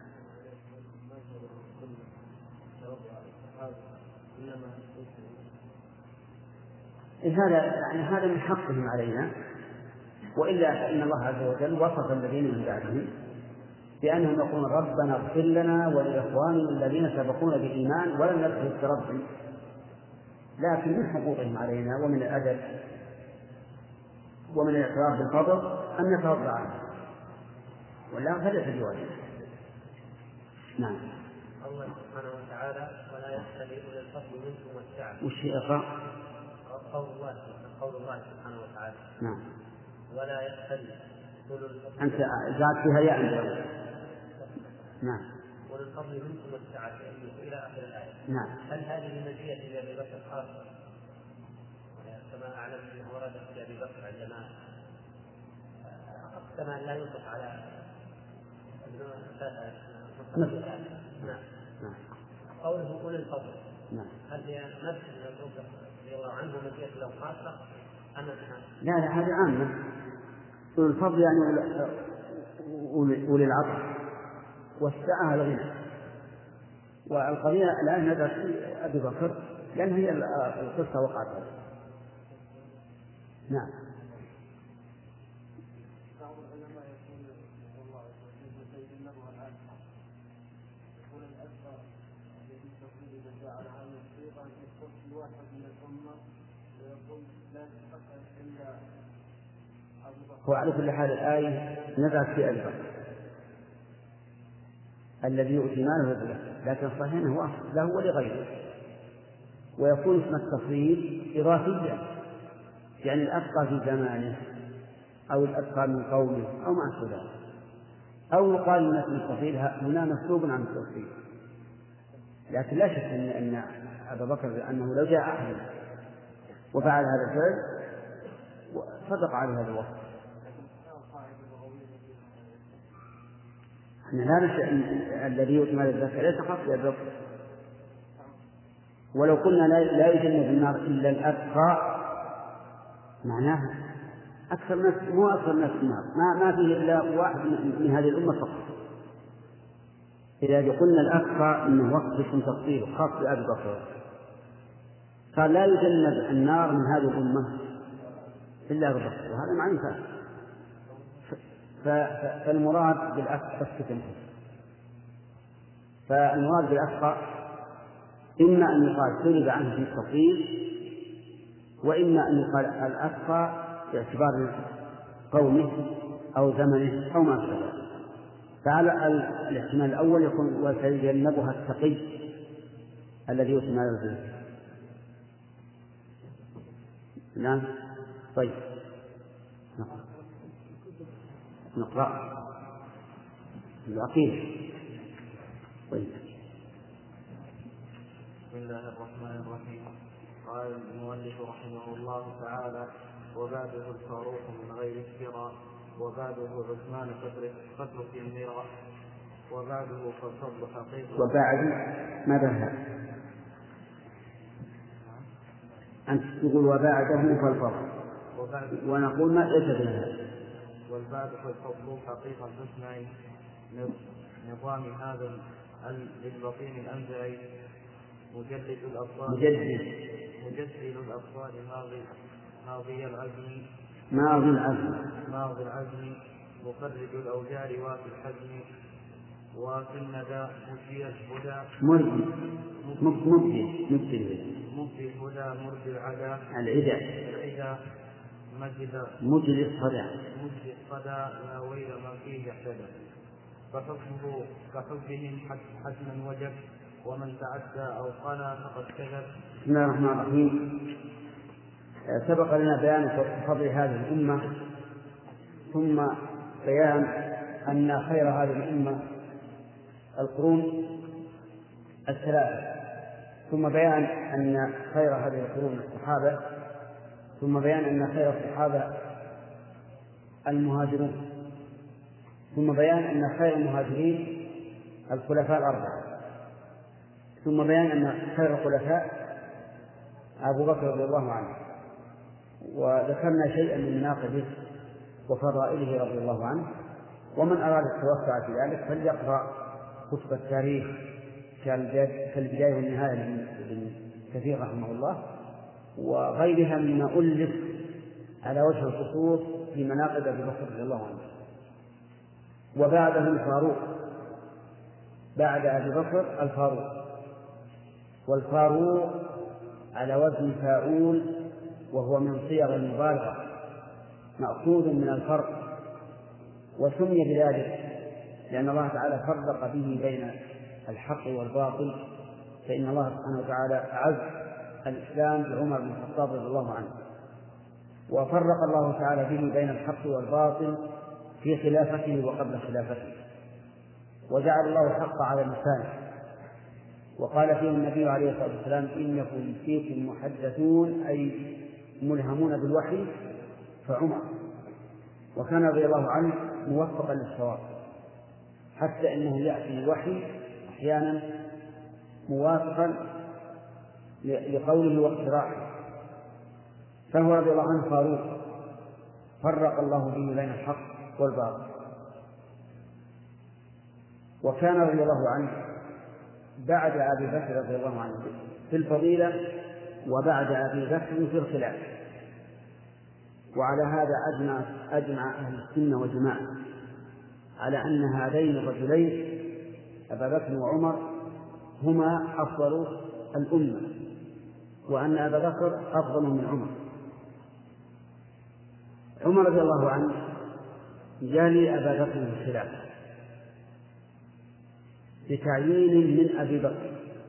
هذا من حقهم علينا، وإلا فإن الله عز وجل وصف الذين من بعدهم بأنهم يقولون ربنا اغفر لنا ولإخواننا الذين سبقونا بالإيمان ولم ندخل بربهم. لكن من حقوقهم علينا ومن الأدب ومن الاعتراف بالفضل أن نتوضأ عنه، ولا فليس بواجب. نعم. الله سبحانه وتعالى ولا يأتل أولي الفضل منكم والسعة. وش يقرأ؟ قول الله سبحانه وتعالى. نعم. ولا يأتل أولي الفضل. أنت زادت فيها يا عندي. نعم. أولي الفضل منكم والسعة إلى آخر الآية. نعم. هل هذه مزية لأبي بكر خاصة؟ كما أعلم أنه وردت لأبي بكر عندما أقسم أن لا ينطق على نعم. قوله أولي الفضل. نعم. هل هي نفس رضي الله عنه مزية له خاصة أم لا هذه عامة. أولي الفضل يعني أولي العطف، والسعة الغنى. والقضية الآن ندرس أبي بكر لأن هي القصة وقعت له. نعم. بعض العلماء يقول والله يتجنبها الأكثر، يقول الأكثر الذي تقول إذا جاء على هذه الصيغة يكون في واحد من الأمة ويقول لا يتحقق إلا أبو بكر. هو على كل حال الآية نزعت في أبي بكر الذي يؤتي ماله يتزكى، لكن الصحيح هو له ولغيره، ويكون اسم التفضيل إضافيا، يعني الأتقى في زمانه أو الأتقى من قومه أو ما أشبه ذلك، أو يقال أن اسم التفضيل هنا مسلوب عن التفضيل. لكن لا شك أن أبا بكر أنه لو جاء أحد وفعل هذا الفعل صدق على هذا الوصف. احنا لا نشأ الذي يؤتي مال الزكاة ليس خاص بأبي بكر، ولو قلنا لا يجنب النار إلا الأتقى معناها أكثر الناس، مو أكثر الناس في النار، ما فيه إلا واحد من هذه الأمة فقط. إذا قلنا الأتقى إنه وقت اسم تفصيل خاص بأبي بكر، قال لا يجنب النار من هذه الأمة إلا أبي بكر، وهذا معنى ثاني. فالمراد بالأتقى فالمراد بالأتقى إما أن يقال سلب عنه في التفصيل، وإما أن يقال الأتقى باعتبار قومه أو زمنه أو ما شابه. فعلى الاحتمال الأول يكون وسيجنبها التقي الذي يؤتي ماله الزكاة. نعم. طيب نقرأ العقيدة. طيب. بسم الله الرحمن الرحيم. قال المؤلف رحمه الله تعالى: وبعده الفاروق من غير افتراء، وبعده عثمان فترك المراء، وبعده فالفضل حقيقة. وبعد ماذا هذا؟ أنت تقول وبعده فالفضل، ونقول ما ليس بهذا. والبعد فالفضل حقيقة اثنين نظام هذا للبطين الأنزعي مجدد الأبصار ماضي العزم مفرد الأوجار وفي الحزم وفي الندى مجدي الهدى مبدي الهدى مرضي العدا مجد الصدى لا ويل ما فيه احتدى فحكمه كحكمهم حتما وجب ومن تعدى أو قال فقد كذب. بسم الله الرحمن الرحيم. سبق لنا بيان فضل هذه الأمة، ثم بيان أن خير هذه الأمة القرون الثلاثة، ثم بيان أن خير هذه القرون الصحابة، ثم بيان أن خير الصحابة المهاجرون، ثم بيان أن خير المهاجرين الخلفاء الأربعة، ثم بيان أن خير الخلفاء أبو بكر رضي الله عنه. وذكرنا شيئا من مناقبه وفضائله رضي الله عنه. ومن أراد التوسع في ذلك فليقرأ كتب التاريخ كالبداية والنهاية لابن كثير رحمه الله، وغيرها مما ألف على وجه الخصوص في مناقب أبي بكر رضي الله عنه. وبعده الفاروق، بعد أبي بكر الفاروق، والفاروق على وزن فاعول، وهو من صيغ المبالغة مأخوذ من الفرق، وسمي بذلك لأن الله تعالى فرق به بين الحق والباطل، فإن الله سبحانه وتعالى أعز الإسلام بعمر بن الخطاب رضي الله عنه، وفرق الله تعالى به بين الحق والباطل في خلافته وقبل خلافته، وجعل الله الحق على لسانه، وقال فيه النبي عليه الصلاة والسلام: إنكم فيكم محدثون أي ملهمون بالوحي فعمر. وكان رضي الله عنه موفقا للصواب، حتى إنه يأتي الوحي أحيانا موافقا لقوله واقتراحه، فهو رضي الله عنه فاروق فرق الله به بين الحق والباطل. وكان رضي الله عنه بعد أبي بكر رضي الله عنه في الفضيلة وبعد أبي بكر في الخلاف. وعلى هذا أجمع أهل السنة والجماعة على أن هذين الرجلين أبا بكر وعمر هما أفضل الأمة، وأن أبا بكر أفضل من عمر. عمر رضي الله عنه يلي أبا بكر في الخلافة بتعيين من أبي بكر،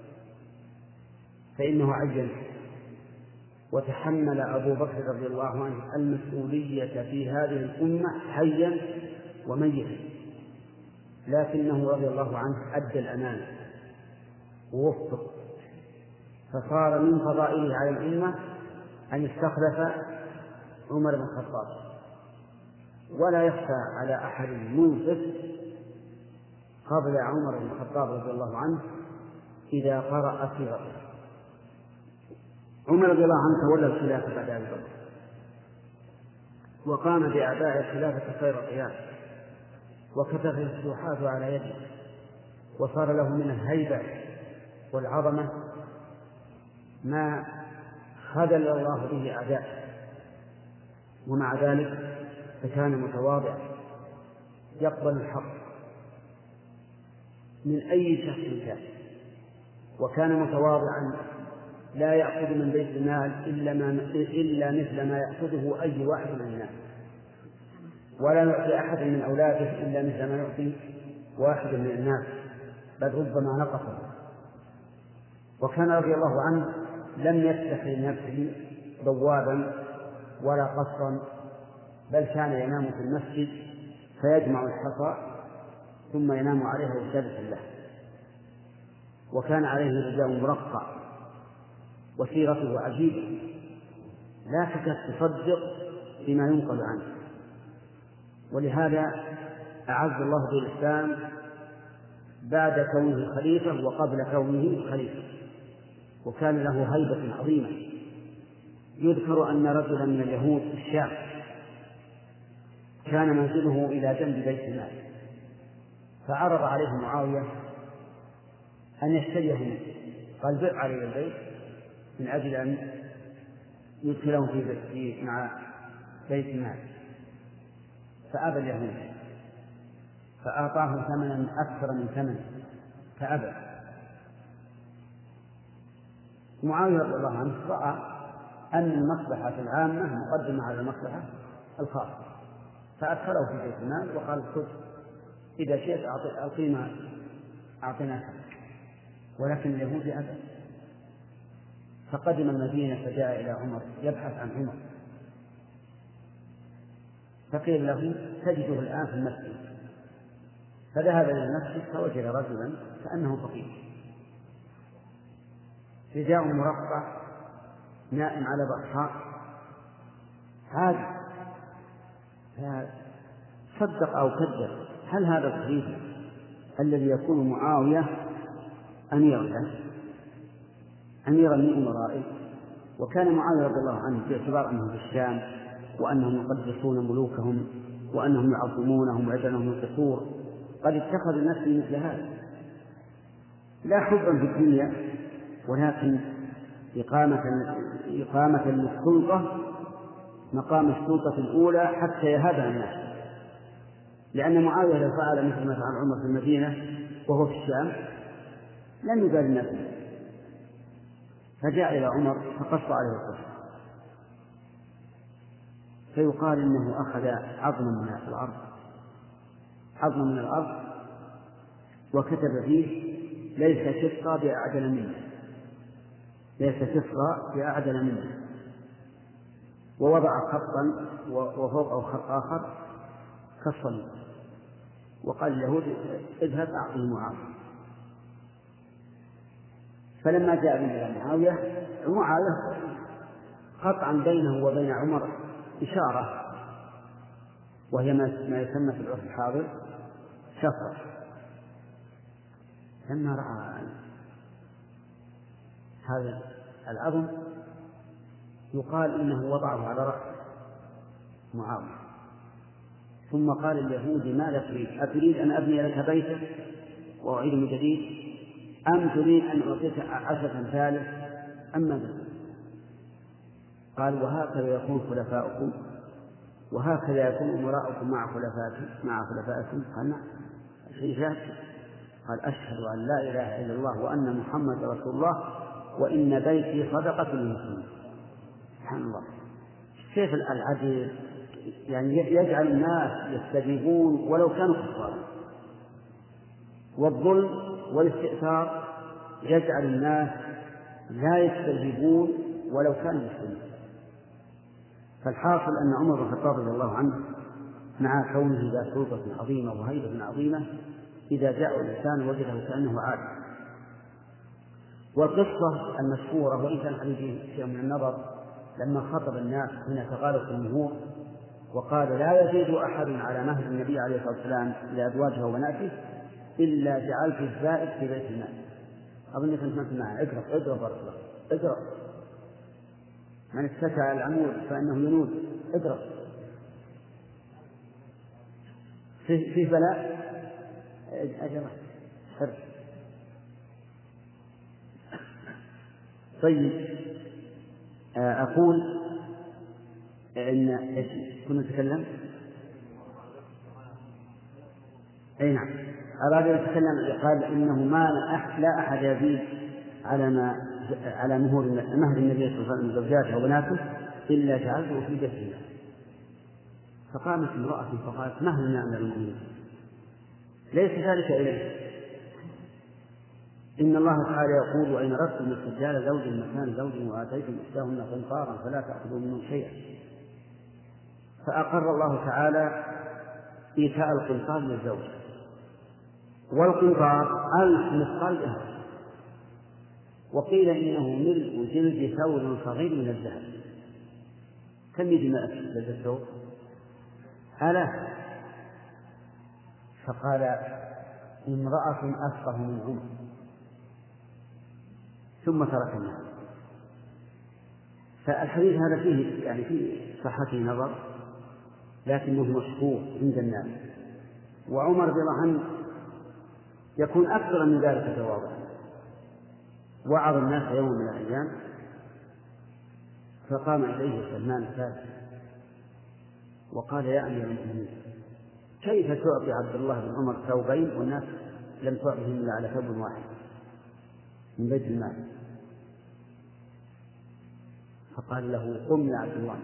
فإنه عين، وتحمل أبو بكر رضي الله عنه المسؤولية في هذه الأمة حيا وميتا، لكنه رضي الله عنه أدى الأمانة ووفق، فصار من فضائله على الأمة أن استخلف عمر بن الخطاب. ولا يخفى على أحد منصف قبل عمر بن الخطاب رضي الله عنه إذا قرأ سيرته. عمر رضي الله عنه تولى الخلافة بعد أبي بكر، وقام بأعباء الخلافة خير القيام، وكتب الفتوحات على يده، وصار له من الهيبة والعظمة ما خذل الله به أعداءه، ومع ذلك فكان متواضعا يقبل الحق من أي شخص كان، وكان متواضعا لا يأخذ من بيت المال إلا مثل ما يأخذه أي واحد من الناس، ولا يعطي أحد من أولاده إلا مثل ما يعطي واحد من الناس، بل ربما نقصه. وكان رضي الله عنه لم يفتح لنفسه بوابا ولا قصرا، بل كان ينام في المسجد فيجمع الحصى ثم ينام عليها وسادة له، وكان عليه رداء مرقع، وسيرته عجيبة لا تكاد تصدق بما ينقل عنه. ولهذا أعز الله بالإسلام بعد كونه خليفة وقبل كونه خليفة، وكان له هيبة عظيمة. يذكر أن رجلا من اليهود في الشام كان منزله إلى جنب بيت المال، فعرض عليه معاوية أن يشتريه منه، قال بع علي البيت من أجل أن يدخله في مع بيت المال، فأبى اليهود، فأعطاه ثمنا أكثر من ثمن فأبى. معاوية رضي الله عنه رأى أن المصلحة العامة مقدمة على المصلحة الخاصة، فأدخله في بيت المال وقال خذ إذا شئت القيمة أعطناك، ولكن اليهود أبى. فقدم المدينة فجاء إلى عمر يبحث عن عمر، فقيل له تجده الآن في المسجد، فذهب إلى المسجد فوجد رجلا كأنه فقير، رداء مرقع نائم على بطحاء عادي، فصدق أو كذب. هل هذا الخليفة الذي يكون معاوية أميرا من أمرائه؟ وكان معاوية رضي الله عنه باعتبار أنه في الشام وأنهم يقدسون ملوكهم وأنهم يعظمونهم ويجعلونهم القصور، قد اتخذ نفسه مثل هذا لا حبا في الدنيا، ولكن إقامة للسلطة مقام السلطة الأولى حتى يهابها الناس. لأن معاوية لو فعل مثل ما فعل عمر في المدينة وهو في الشام لم يبال الناس، فجاء إلى عمر فقص عليه القصة، فيقال إنه أخذ عظما من الأرض وكتب فيه ليس كسرى بأعدل منه، ووضع خطا وفوقه خط آخر كالصليب، وقال اليهود اذهب أعطه معاوية. فلما جاء به إلى معاوية قطعا بينه وبين عمر إشارة، وهي ما يسمى في العرف الحاضر شفرة. لما رأى هذا العظم يقال إنه وضعه على رأس معاوية، ثم قال اليهود ماذا تريد؟ أتريد أن أبني لك بيتا وأعيد من جديد، أم تريد أن أعطيك 10 ثالث أما بعد قال وهكذا يكون خلفاؤكم وهكذا يكون أمراؤكم مع خلفائكم. قال نعم شيء ذاتي. قال أشهد أن لا إله إلا الله وأن محمد رسول الله وإن بيتي صدقة للمسلمين. سبحان الله كيف العدل يعني يجعل الناس يستجيبون ولو كانوا كفارا، والظلم والاستئثار يجعل الناس لا يستجيبون ولو كانوا مسلمين. فالحاصل أن عمر بن الخطاب رضي الله عنه مع كونه ذا سلطة عظيمة وهيبة عظيمة إذا جاء الإنسان وجده كأنه عادل. والقصة المشهورة وإن كان عليه شيء من النظر لما خطب الناس حين تغالب الجمهور وقال لا يزيد أحد على مهر النبي عليه الصلاة والسلام لأزواجه وبناته إلا جعلت الزائد في بيت المال. أظنك أنت ما تسمعها. اقرأ بارك الله اقرأ. من اتكى العمود فإنه ينود. اقرأ. في بلاء أجرة حر. طيب أقول إن إيش كنا نتكلم؟ أي نعم أراد أن يتكلم. قال إنه لا أحد يزيد على مهر النبي صلى الله عليه وسلم زوجاته وبناته إلا جعلته في بيته. فقامت امرأة فقالت مهل نعم المؤمنين ليس ذلك إليه. إن الله تعالى يقول وإن أردتم استبدال زوج مكان زوج وآتيتم إحداهن قنطارا فلا تأخذوا منه شيئا. فأقر الله تعالى إيتاء القنطار للزوج، والقنطار 1000 مثقال ذهب، وقيل إنه ملء جلد ثور صغير من الذهب. كم يجي جلد الثور؟ 1000. فقال امرأة أفقه من عمر ثم ترك الناس. فالحديث هذا فيه صحته نظر لكنه مشهور عند الناس. وعمر رضي الله عنه يكون أكثر من ذلك تواضعا. وعظ الناس يوم من الأيام فقام إليه سلمان الفارسي وقال يا أمير المؤمنين كيف تعطي عبد الله بن عمر ثوبين والناس لم تعطهم إلا على ثوب واحد من بيت المال؟ فقال له قم يا عبد الله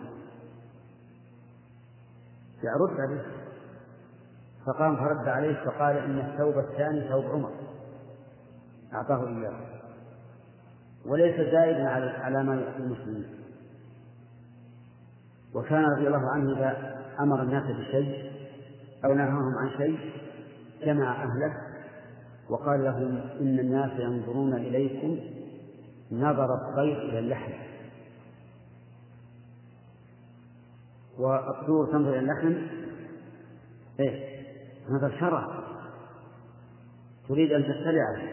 يرد عليه. فقام فرد عليه فقال إن الثوب الثاني ثوب عمر أعطاه إياه وليس زائدا على ما يعطي المسلمين. وكان رضي الله عنه إذا أمر الناس بشيء أو نهاهم عن شيء جمع أهله وقال لهم إن الناس ينظرون إليكم نظر الطير إلى اللحم، والطيور تنظر إلى اللحم نظر شرع تريد أن تتبعه.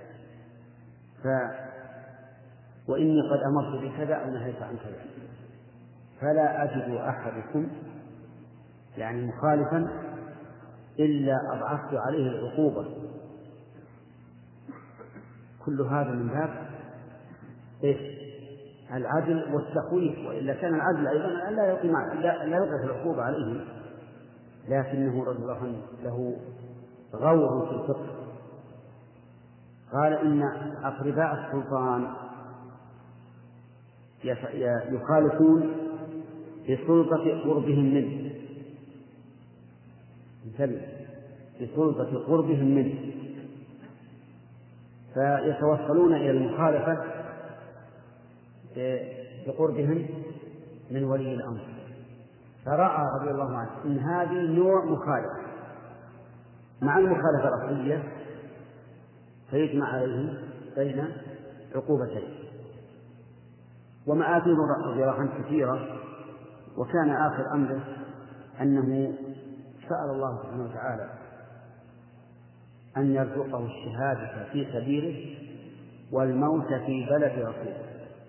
وإني قد أمرت بكذا أو نهيت عن كذا فلا أجد أحدكم يعني مخالفا إلا أضعفت عليه العقوبة. كل هذا من باب العدل والتخويف. وإلا كان العدل أيضا لا يوقف العقوبة عليه. لكنه رضي الله عنه له غور في الفقه. قال إن أقرباء السلطان يخالفون بسلطة قربهم منه، بسلطة قربهم منه، فيتوصلون إلى المخالفة بقربهم من ولي الأمر. فرأى رضي الله عنه إن هذه نوع مخالفة مع المخالفة الأصلية فيجمع عليهم بين عقوبتين. ومآثير رضي الله عنه كثيرة. وكان آخر أمره أنه سأل الله سبحانه وتعالى أن يرزقه الشهادة في سبيله والموت في بلد رسوله.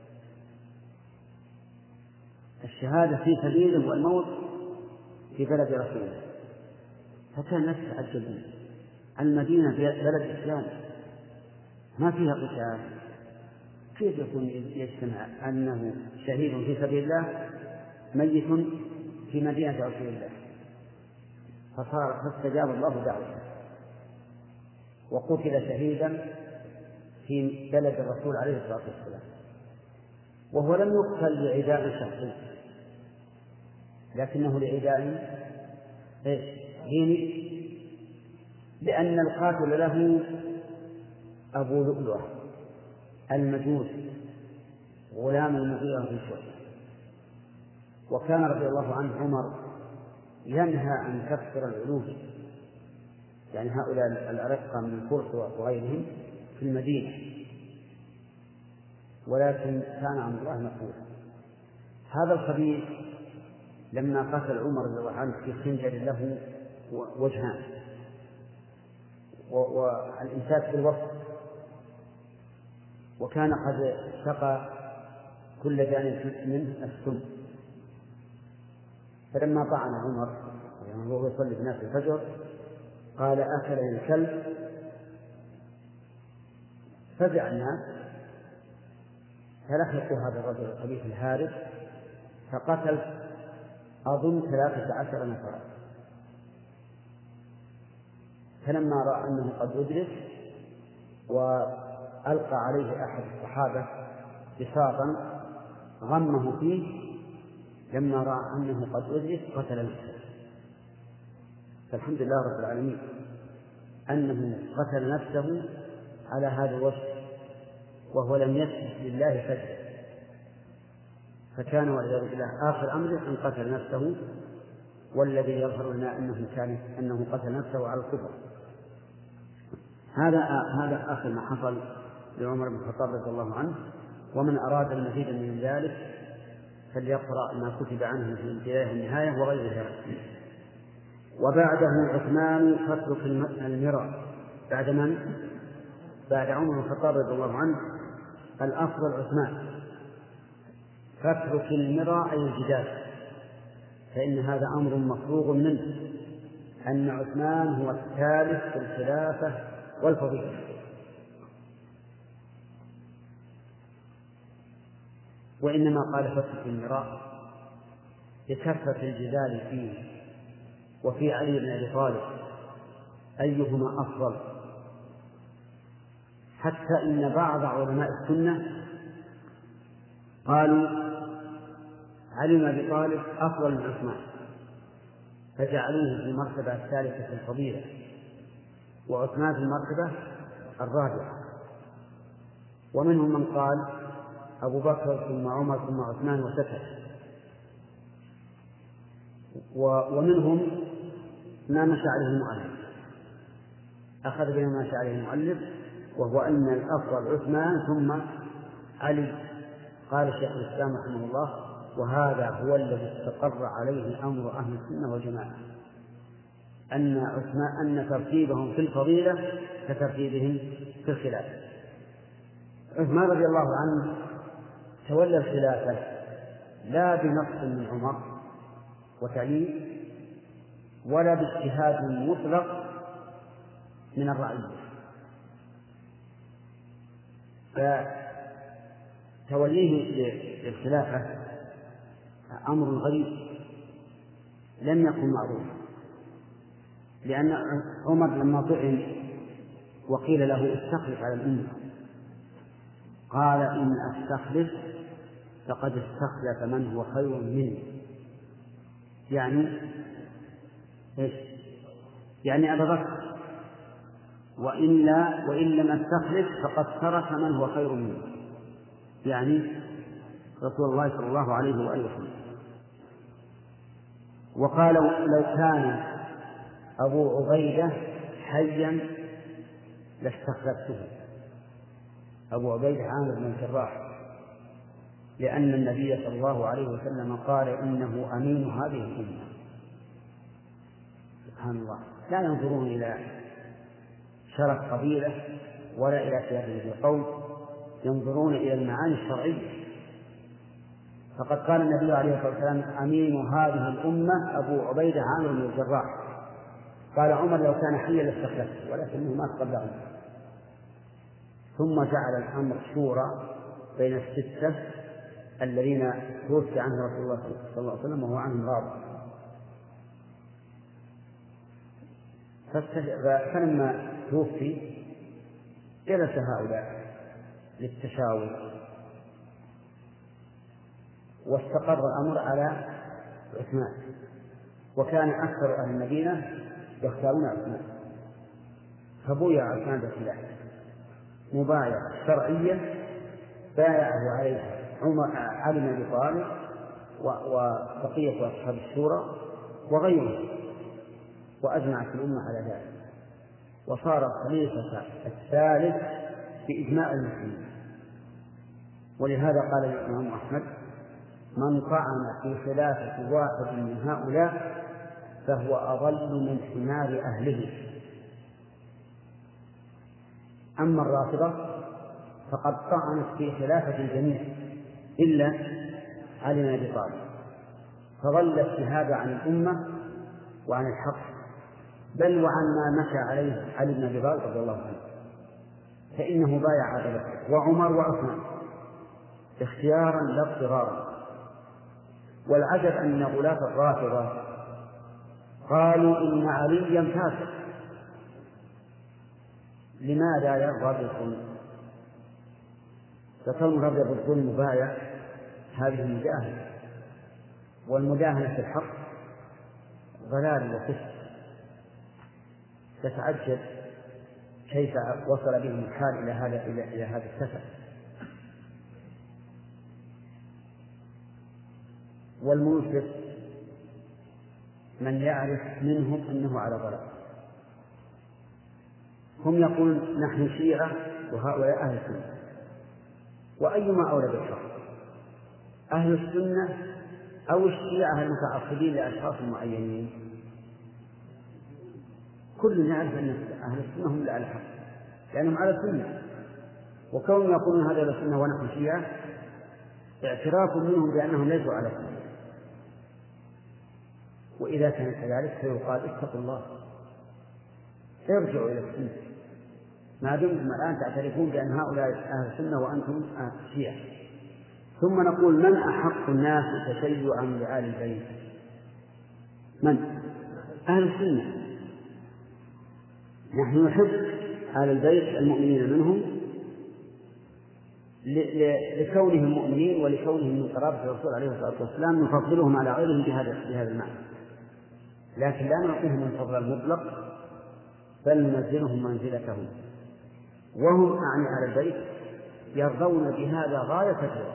الشهادة في سبيله والموت في بلد رسوله. فكان الناس يتعجبون. المدينة بلد إسلام ما فيها قتال، كيف يكون يجتمع أنه شهيد في سبيل الله ميت في مدينة رسول الله؟ فاستجاب الله دعوته وقتل شهيدا في بلد الرسول عليه الصلاة والسلام، وهو لم يقتل لعداء شخصي لكنه لعداء ديني، لأن القاتل له أبو لؤلؤة المجوسي غلام المغيرة بن شعبة. وكان رضي الله عنه عمر ينهى عن كسر العلوف، يعني هؤلاء الأرقة من الفرس وغيرهم في المدينة، ولكن كان أمر الله مفعولا. هذا الخبيث لما قتل عمر رضي الله عنه في خنجر له وجهان والإمساك بالوسط، وكان قد سقى كل جانب منه السم، فلما طعن عمر وهو يصلي بناس الفجر قال أكله الكلب، فزع الناس فلحقوا هذا الرجل الخبيث الهارب فقتل أظن 13 نفرا. فلما رأى أنه قد أدرك وألقى عليه أحد الصحابة بساطا غمه فيه، لما رأى أنه قد أدرك قتل نفسه. فالحمد لله رب العالمين أنه قتل نفسه على هذا الوجه وهو لم يسجد لله سجدا، فكان والعياذ بالله آخر أمره أن قتل نفسه، والذي يظهر لنا أنه قتل نفسه على الكفر. هذا آخر ما حصل لعمر بن الخطاب رضي الله عنه. ومن أراد المزيد من ذلك فليقرأ ما كتب عنه في البداية والنهاية وغيرها. وبعده عثمان فاترك المرى. بعد من؟ بعد عمر بن الخطاب رضي الله عنه الأفضل عثمان. فاترك المرى أي الجدال، فإن هذا أمر مفروغ منه، أن عثمان هو الثالث في الخلافة والفضيلة. وإنما قال فاترك المرى لكثرة الجدال فيه وفي علي بن أبي طالب أيهما أفضل، حتى إن بعض علماء السنة قالوا علي بن أبي طالب أفضل من عثمان، فجعلوه في المرتبة الثالثة في الفضيلة، وعثمان في المرتبة الرابعة. ومنهم من قال أبو بكر ثم عمر ثم عثمان وسكت. ومنهم ما مشى عليه المؤلف، أخذ بما مشى عليه المؤلف، وهو أن الأفضل عثمان ثم علي. قال شيخ الإسلام رحمه الله: وهذا هو الذي استقر عليه أمر أهل السنة والجماعة، أن ترتيبهم في الفضيلة كترتيبهم في الخلافة. عثمان رضي الله عنه تولى الخلافة لا بنص من عمر وتعليم ولا باجتهاد مطلق من الرعية، فتوليه للخلافة أمر غريب لم يكن معروفا، لأن عمر لما طعن وقيل له استخلف على الأمة قال: إن أستخلف فقد استخلف من هو خير مني. يعني إيش؟ يعني أبا بكر، وإن لم أستخلف فقد ترك من هو خير مني، يعني رسول الله صلى الله عليه وآله وسلم. وقال: لو كان أبو عبيدة حيا لاستخلفته، أبو عبيدة عامر بن الجراح، لأن النبي صلى الله عليه وسلم قال: إنه أمين هذه الأمة. سبحان الله، لا ينظرون إلى شرف قبيلة ولا إلى سياسة القوم، ينظرون إلى المعاني الشرعية. فقد قال النبي عليه الصلاة والسلام: أمين هذه الأمة أبو عبيدة عامر بن الجراح. قال عمر: لو كان حيا لاستخلفته، ولكنه مات قبل عمر. ثم جعل الأمر شورى بين الستة الذين توفي عنه رسول الله صلى الله عليه وسلم وهو عنهم راض. فلما توفي جلس هؤلاء للتشاور، واستقر الأمر على عثمان، وكان أكثر أهل المدينة يختارون عثمان، فبويع عثمان بالخلاف مبايعة شرعية بايعه عليها علي بن أبي طالب وبقية أصحاب الشورى وغيرهم، وأجمعت الأمة على ذلك، وصار الخليفة الثالث بإجماع المسلمين. ولهذا قال الإمام أحمد: من طعن في خلافة واحد من هؤلاء فهو أضل من حمار أهله. أما الرافضة فقد طعنت في خلافة الجميع إلا علي بن أبي طالب، فظل اجتهاد عن الأمة وعن الحق، بل وعن ما مشى عليه علي بن أبي طالب رضي الله عنه، فإنه بايع أبا بكر وعمر وعثمان اختيارا لا اضطرارا. والعجب أن غلاة الرافضة قالوا إن عليا فاسق. لماذا يرضى بالظلم؟ فكون رضي بالظلم مبايع هذه مجاهدة، والمداهنة في الحق ضلال وكفر. تتعجب كيف وصل بهم الحال إلى هذا السفر. والمنصف من يعرف منهم أنه على ضلال. هم يقولون نحن شيعة وهؤلاء أهل السنة، وأيما أولى بالحق، أهل السنة أو الشيعة المتعصبين لأشخاص معينين؟ كل يعرف أن أهل السنة هم على الحق لأنهم على السنة، وكون يقولون هذا السنة ونحن شيعة اعتراف منهم بأنهم ليسوا على السنة. وإذا كان كذلك فيقال اتقوا الله، ارجعوا إلى السنة، ما دمتم الآن تعترفون بأن هؤلاء أهل السنة وأنتم شيعة. ثم نقول: من أحق الناس تشيعا لآل البيت؟ من؟ أهل السنة. نحن نحب آل البيت المؤمنين منهم لكونهم مؤمنين ولكونهم من قرابة الرسول عليه الصلاة والسلام، نفضلهم على غيرهم بهذا المعنى، لكن لا نعطيهم الفضل المطلق، بل ننزلهم منزلتهم. وهم أعني على البيت يرضون بهذا غاية الرضا.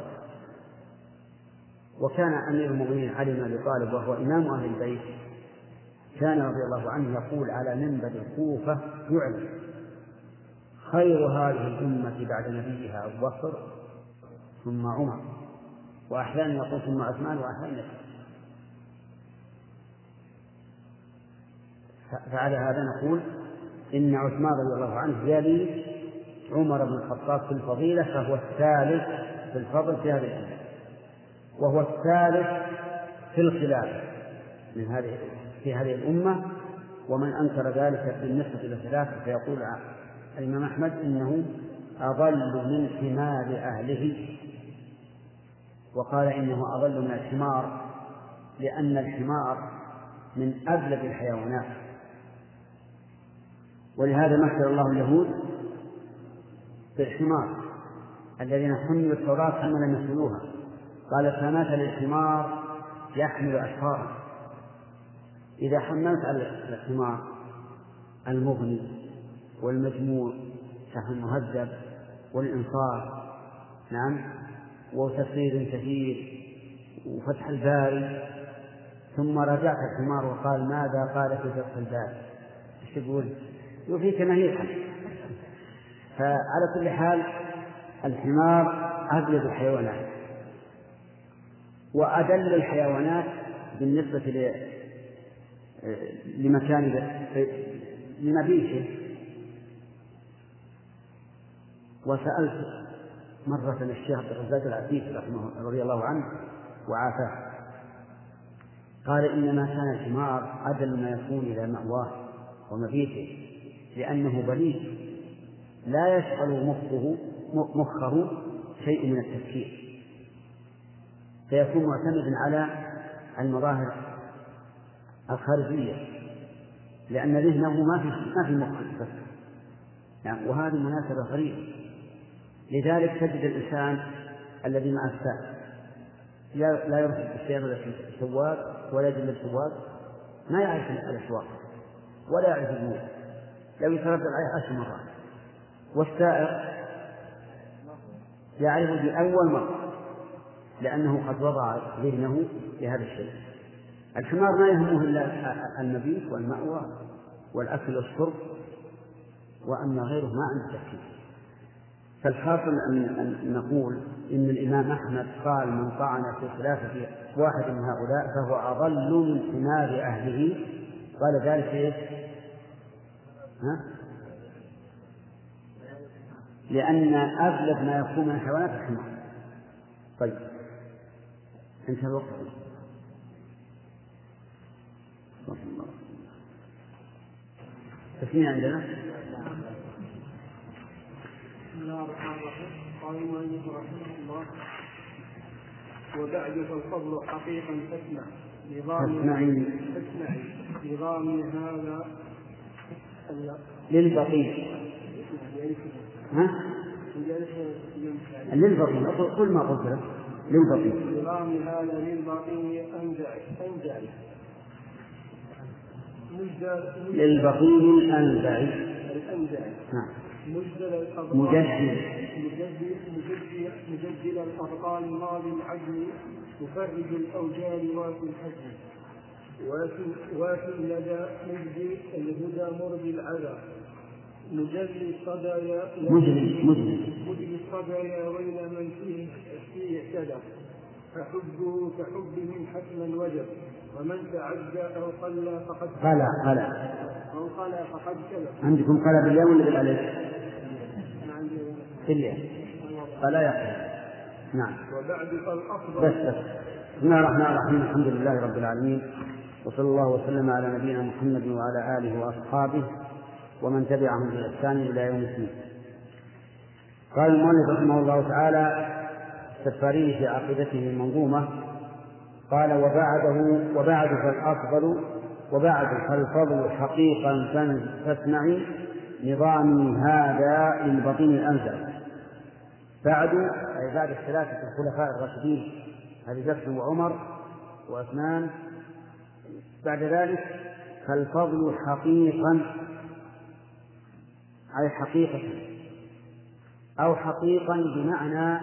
وكان أمير المؤمنين علي بن أبي طالب وهو إمام أهل البيت كان رضي الله عنه يقول على منبر الكوفة يعلن: خير هذه الأمة بعد نبيها أبو بكر ثم عمر، وأحيانا يقول ثم عثمان، وأحيانا يقول. فعلى هذا نقول إن عثمان رضي الله عنه يلي عمر بن الخطاب في الفضيلة، فهو الثالث في الفضل في هذه الأمة، وهو الثالث في الخلافة في هذه الأمة. ومن أنكر ذلك بالنسبة إلى الخلافة فيقول الإمام أحمد إنه أضل من حمار أهله، وقال إنه أضل من الحمار لأن الحمار من أبلد الحيوانات. ولهذا مثل الله اليهود بالحمار الذين حملوا التوراة ثم لم يحملوها، قال: كمثل الحمار يحمل أسفارا. إذا حملت على الحمار المغني والمجموع شحن المهذب والإنصاف، نعم، وتسرير كثير وفتح الباري، ثم رجعت الحمار وقال: ماذا قال في فتح الباري؟ ايش تقول؟ وفي تماهير. فعلى كل حال الحمار أبلد الحيوانات وأدل الحيوانات بالنسبة لمكان لمبيته. وسألت مرة الشيخ عبد الرزاق العفيف رضي الله عنه وعافاه، قال: إنما كان الحمار أدل ما يكون إلى مأواه ومبيته، لأنه بليد لا يشغل مخه شيء من التفكير، فيكون معتمدا على المظاهر الخارجية، لأن ذهنه ما في مخ يفكر، يعني وهذه مناسبة غريبة. لذلك تجد الإنسان الذي مع السائق لا يرشد السيارة السواق ولا يجب السواق، ما يعرف الأسواق ولا يعرف الموت، لو يتردد عليه 10 مرات، والسائق يعرف بأول مرة لأنه قد وضع ذهنه لهذا الشيء. الحمار ما يهمه إلا المبيت والمأوى والأكل والشرب، وأما غيره ما عنده تفكير. فالحاصل أن نقول إن الإمام أحمد قال: من طعن في خلافة واحد من هؤلاء فهو أضل من حمار أهله. قال ذلك إيه؟ لأن أغلب ما يكون من الحيوانات الحمار. طيب، انتهى الوقت. تسمية عندنا. بسم الله الرحمن الرحيم. قال المؤلف رحمه الله: وبعد فالفضل حقيقا تسمع نظام هذا للبقية. للبقية كل ما قلت لك للبقية. نظام هذا للبقية للبقية الأنزعي. نعم. مجدل الأبطال ماضي العدل مفرج الأوجال وافي الحزن وافي لدى مجدي الهدى مرضي العذى مجري الصدايا ويل من فيه اهتدى فحبه كحبهم حتما وجب ومن تعدى أو قل فقد كلف. عندكم قلب اليوم ولا بالألف؟ في اليوم فلا يقل. نعم. وبعد فالأفضل. بس بسم الله الرحمن الرحيم. الحمد لله رب العالمين، وصلى الله وسلم على نبينا محمد وعلى آله وأصحابه ومن تبعهم بإحسان إلى يوم الدين. قال المؤلف رحمه الله تعالى السفاري في عقيدته المنظومة: قال: وبعد فالفضل حقيقا فاسمعي نظامي هذا للبطين الأنزل. بعد أي بعد الثلاثة الخلفاء الراشدين أبي بكر وعمر وعثمان، بعد ذلك فالفضل حقيقا أي حقيقة، أو حقيقا بمعنى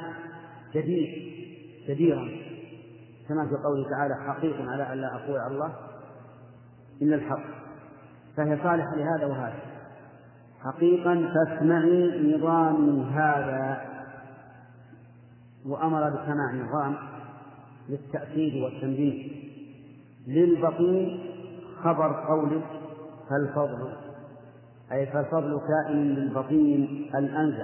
جديرا، كما في قوله تعالى: حقيق على أن لا أقول على الله إلا الحق، فهي صالحة لهذا وهذا. حقيقا فاسمعي نظامي هذا، وأمر بسماع نظام للتأكيد والتنبيه. للبطين خبر قوله فالفضل، أي فالفضل كائن للبطين الأنزع.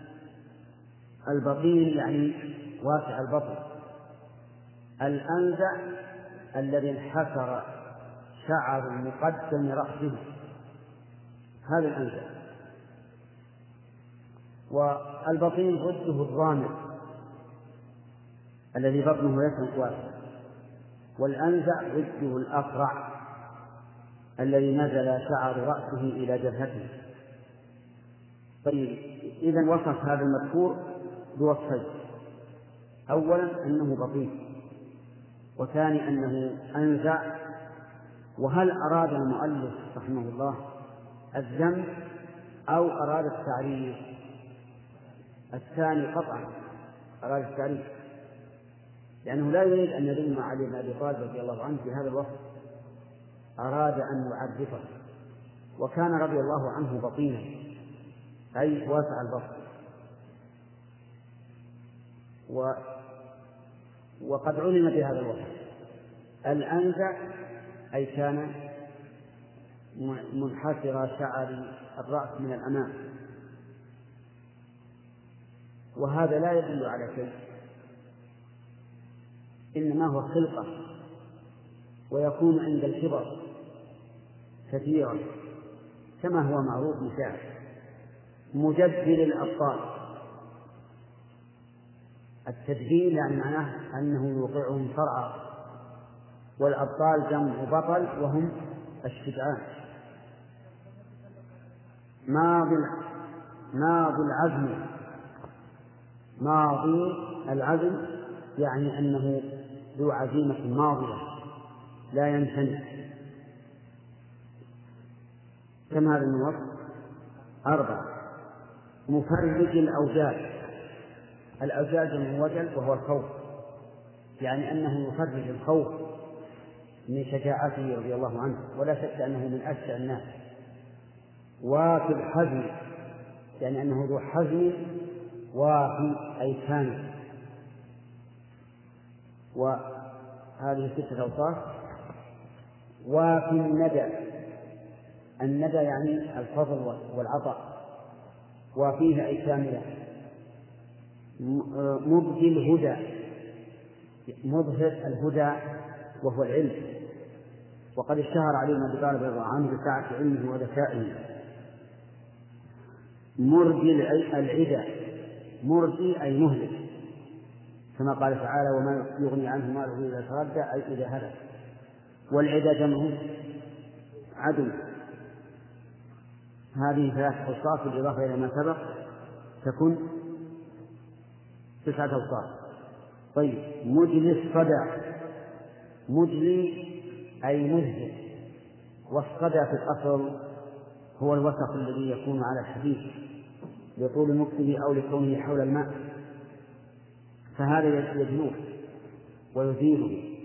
البطين يعني واسع البطن، الأنزع الذي انحسر شعر مقدم رأسه، هذا الأنزع. والبطين ضده الضامر الذي بطنه ليس واسع، والأنزع ضده الأقرع الذي نزل شعر رأسه إلى جبهته. طيب، إذن وصف هذا المذكور بوصفين: أولا أنه بطين، وثاني أنه أنزع. وهل أراد المؤلف رحمه الله الذم أو أراد التعريف؟ الثاني قطعا أراد التعريف، لأنه لا يريد أن يذم علي بن أبي طالب رضي الله عنه في هذا الوصف، أراد أن يعرفه. وكان رضي الله عنه بطينا أي واسع البطن، وقد علم بهذا الوصف. الأنزع أي كان منحسر شعر الرأس من الأمام، وهذا لا يدل على شيء، إنما هو خلقة، ويكون عند الكبر كثيرا كما هو معروف بشعر. مجدل الأبطال التدبير يعني معناه أنه يوقعهم صرعا، والأبطال جمع بطل وهم الشجعان. ماضي العزم يعني أنه ذو عزيمة ماضية لا ينثني. كم هذا الوصف؟ 4. مفرج الأوجاج من وجل وهو الخوف، يعني أنه يفرج الخوف من شجاعته رضي الله عنه، ولا شك أنه من أشجع الناس. وفي الحزم يعني أنه ذو حزم وفي أي كامل. وهذه 6 أوصاف. وفي الندى يعني الفضل والعطاء، وفيه أي كاملة. مبدي الهدى مظهر الهدى وهو العلم، وقد اشتهر علي بن أبي طالب رضي الله عنه بسعة علمه وذكائه. مرجي العدى مرجي أي مهلك، كما قال تعالى وما يغني عنه ماله إذا تردى أي إذا هلك. والعدى جمعه عدو. هذه 3 أوصاف بالإضافة إلى ما سبق تكون 9 أوصاف. طيب مجلي الصدى مجلي أي مذهب، والصدى في الأصل هو الوسخ الذي يكون على الحديد لطول مكتبه أو لكونه حول الماء، فهذا يجلوه ويزيله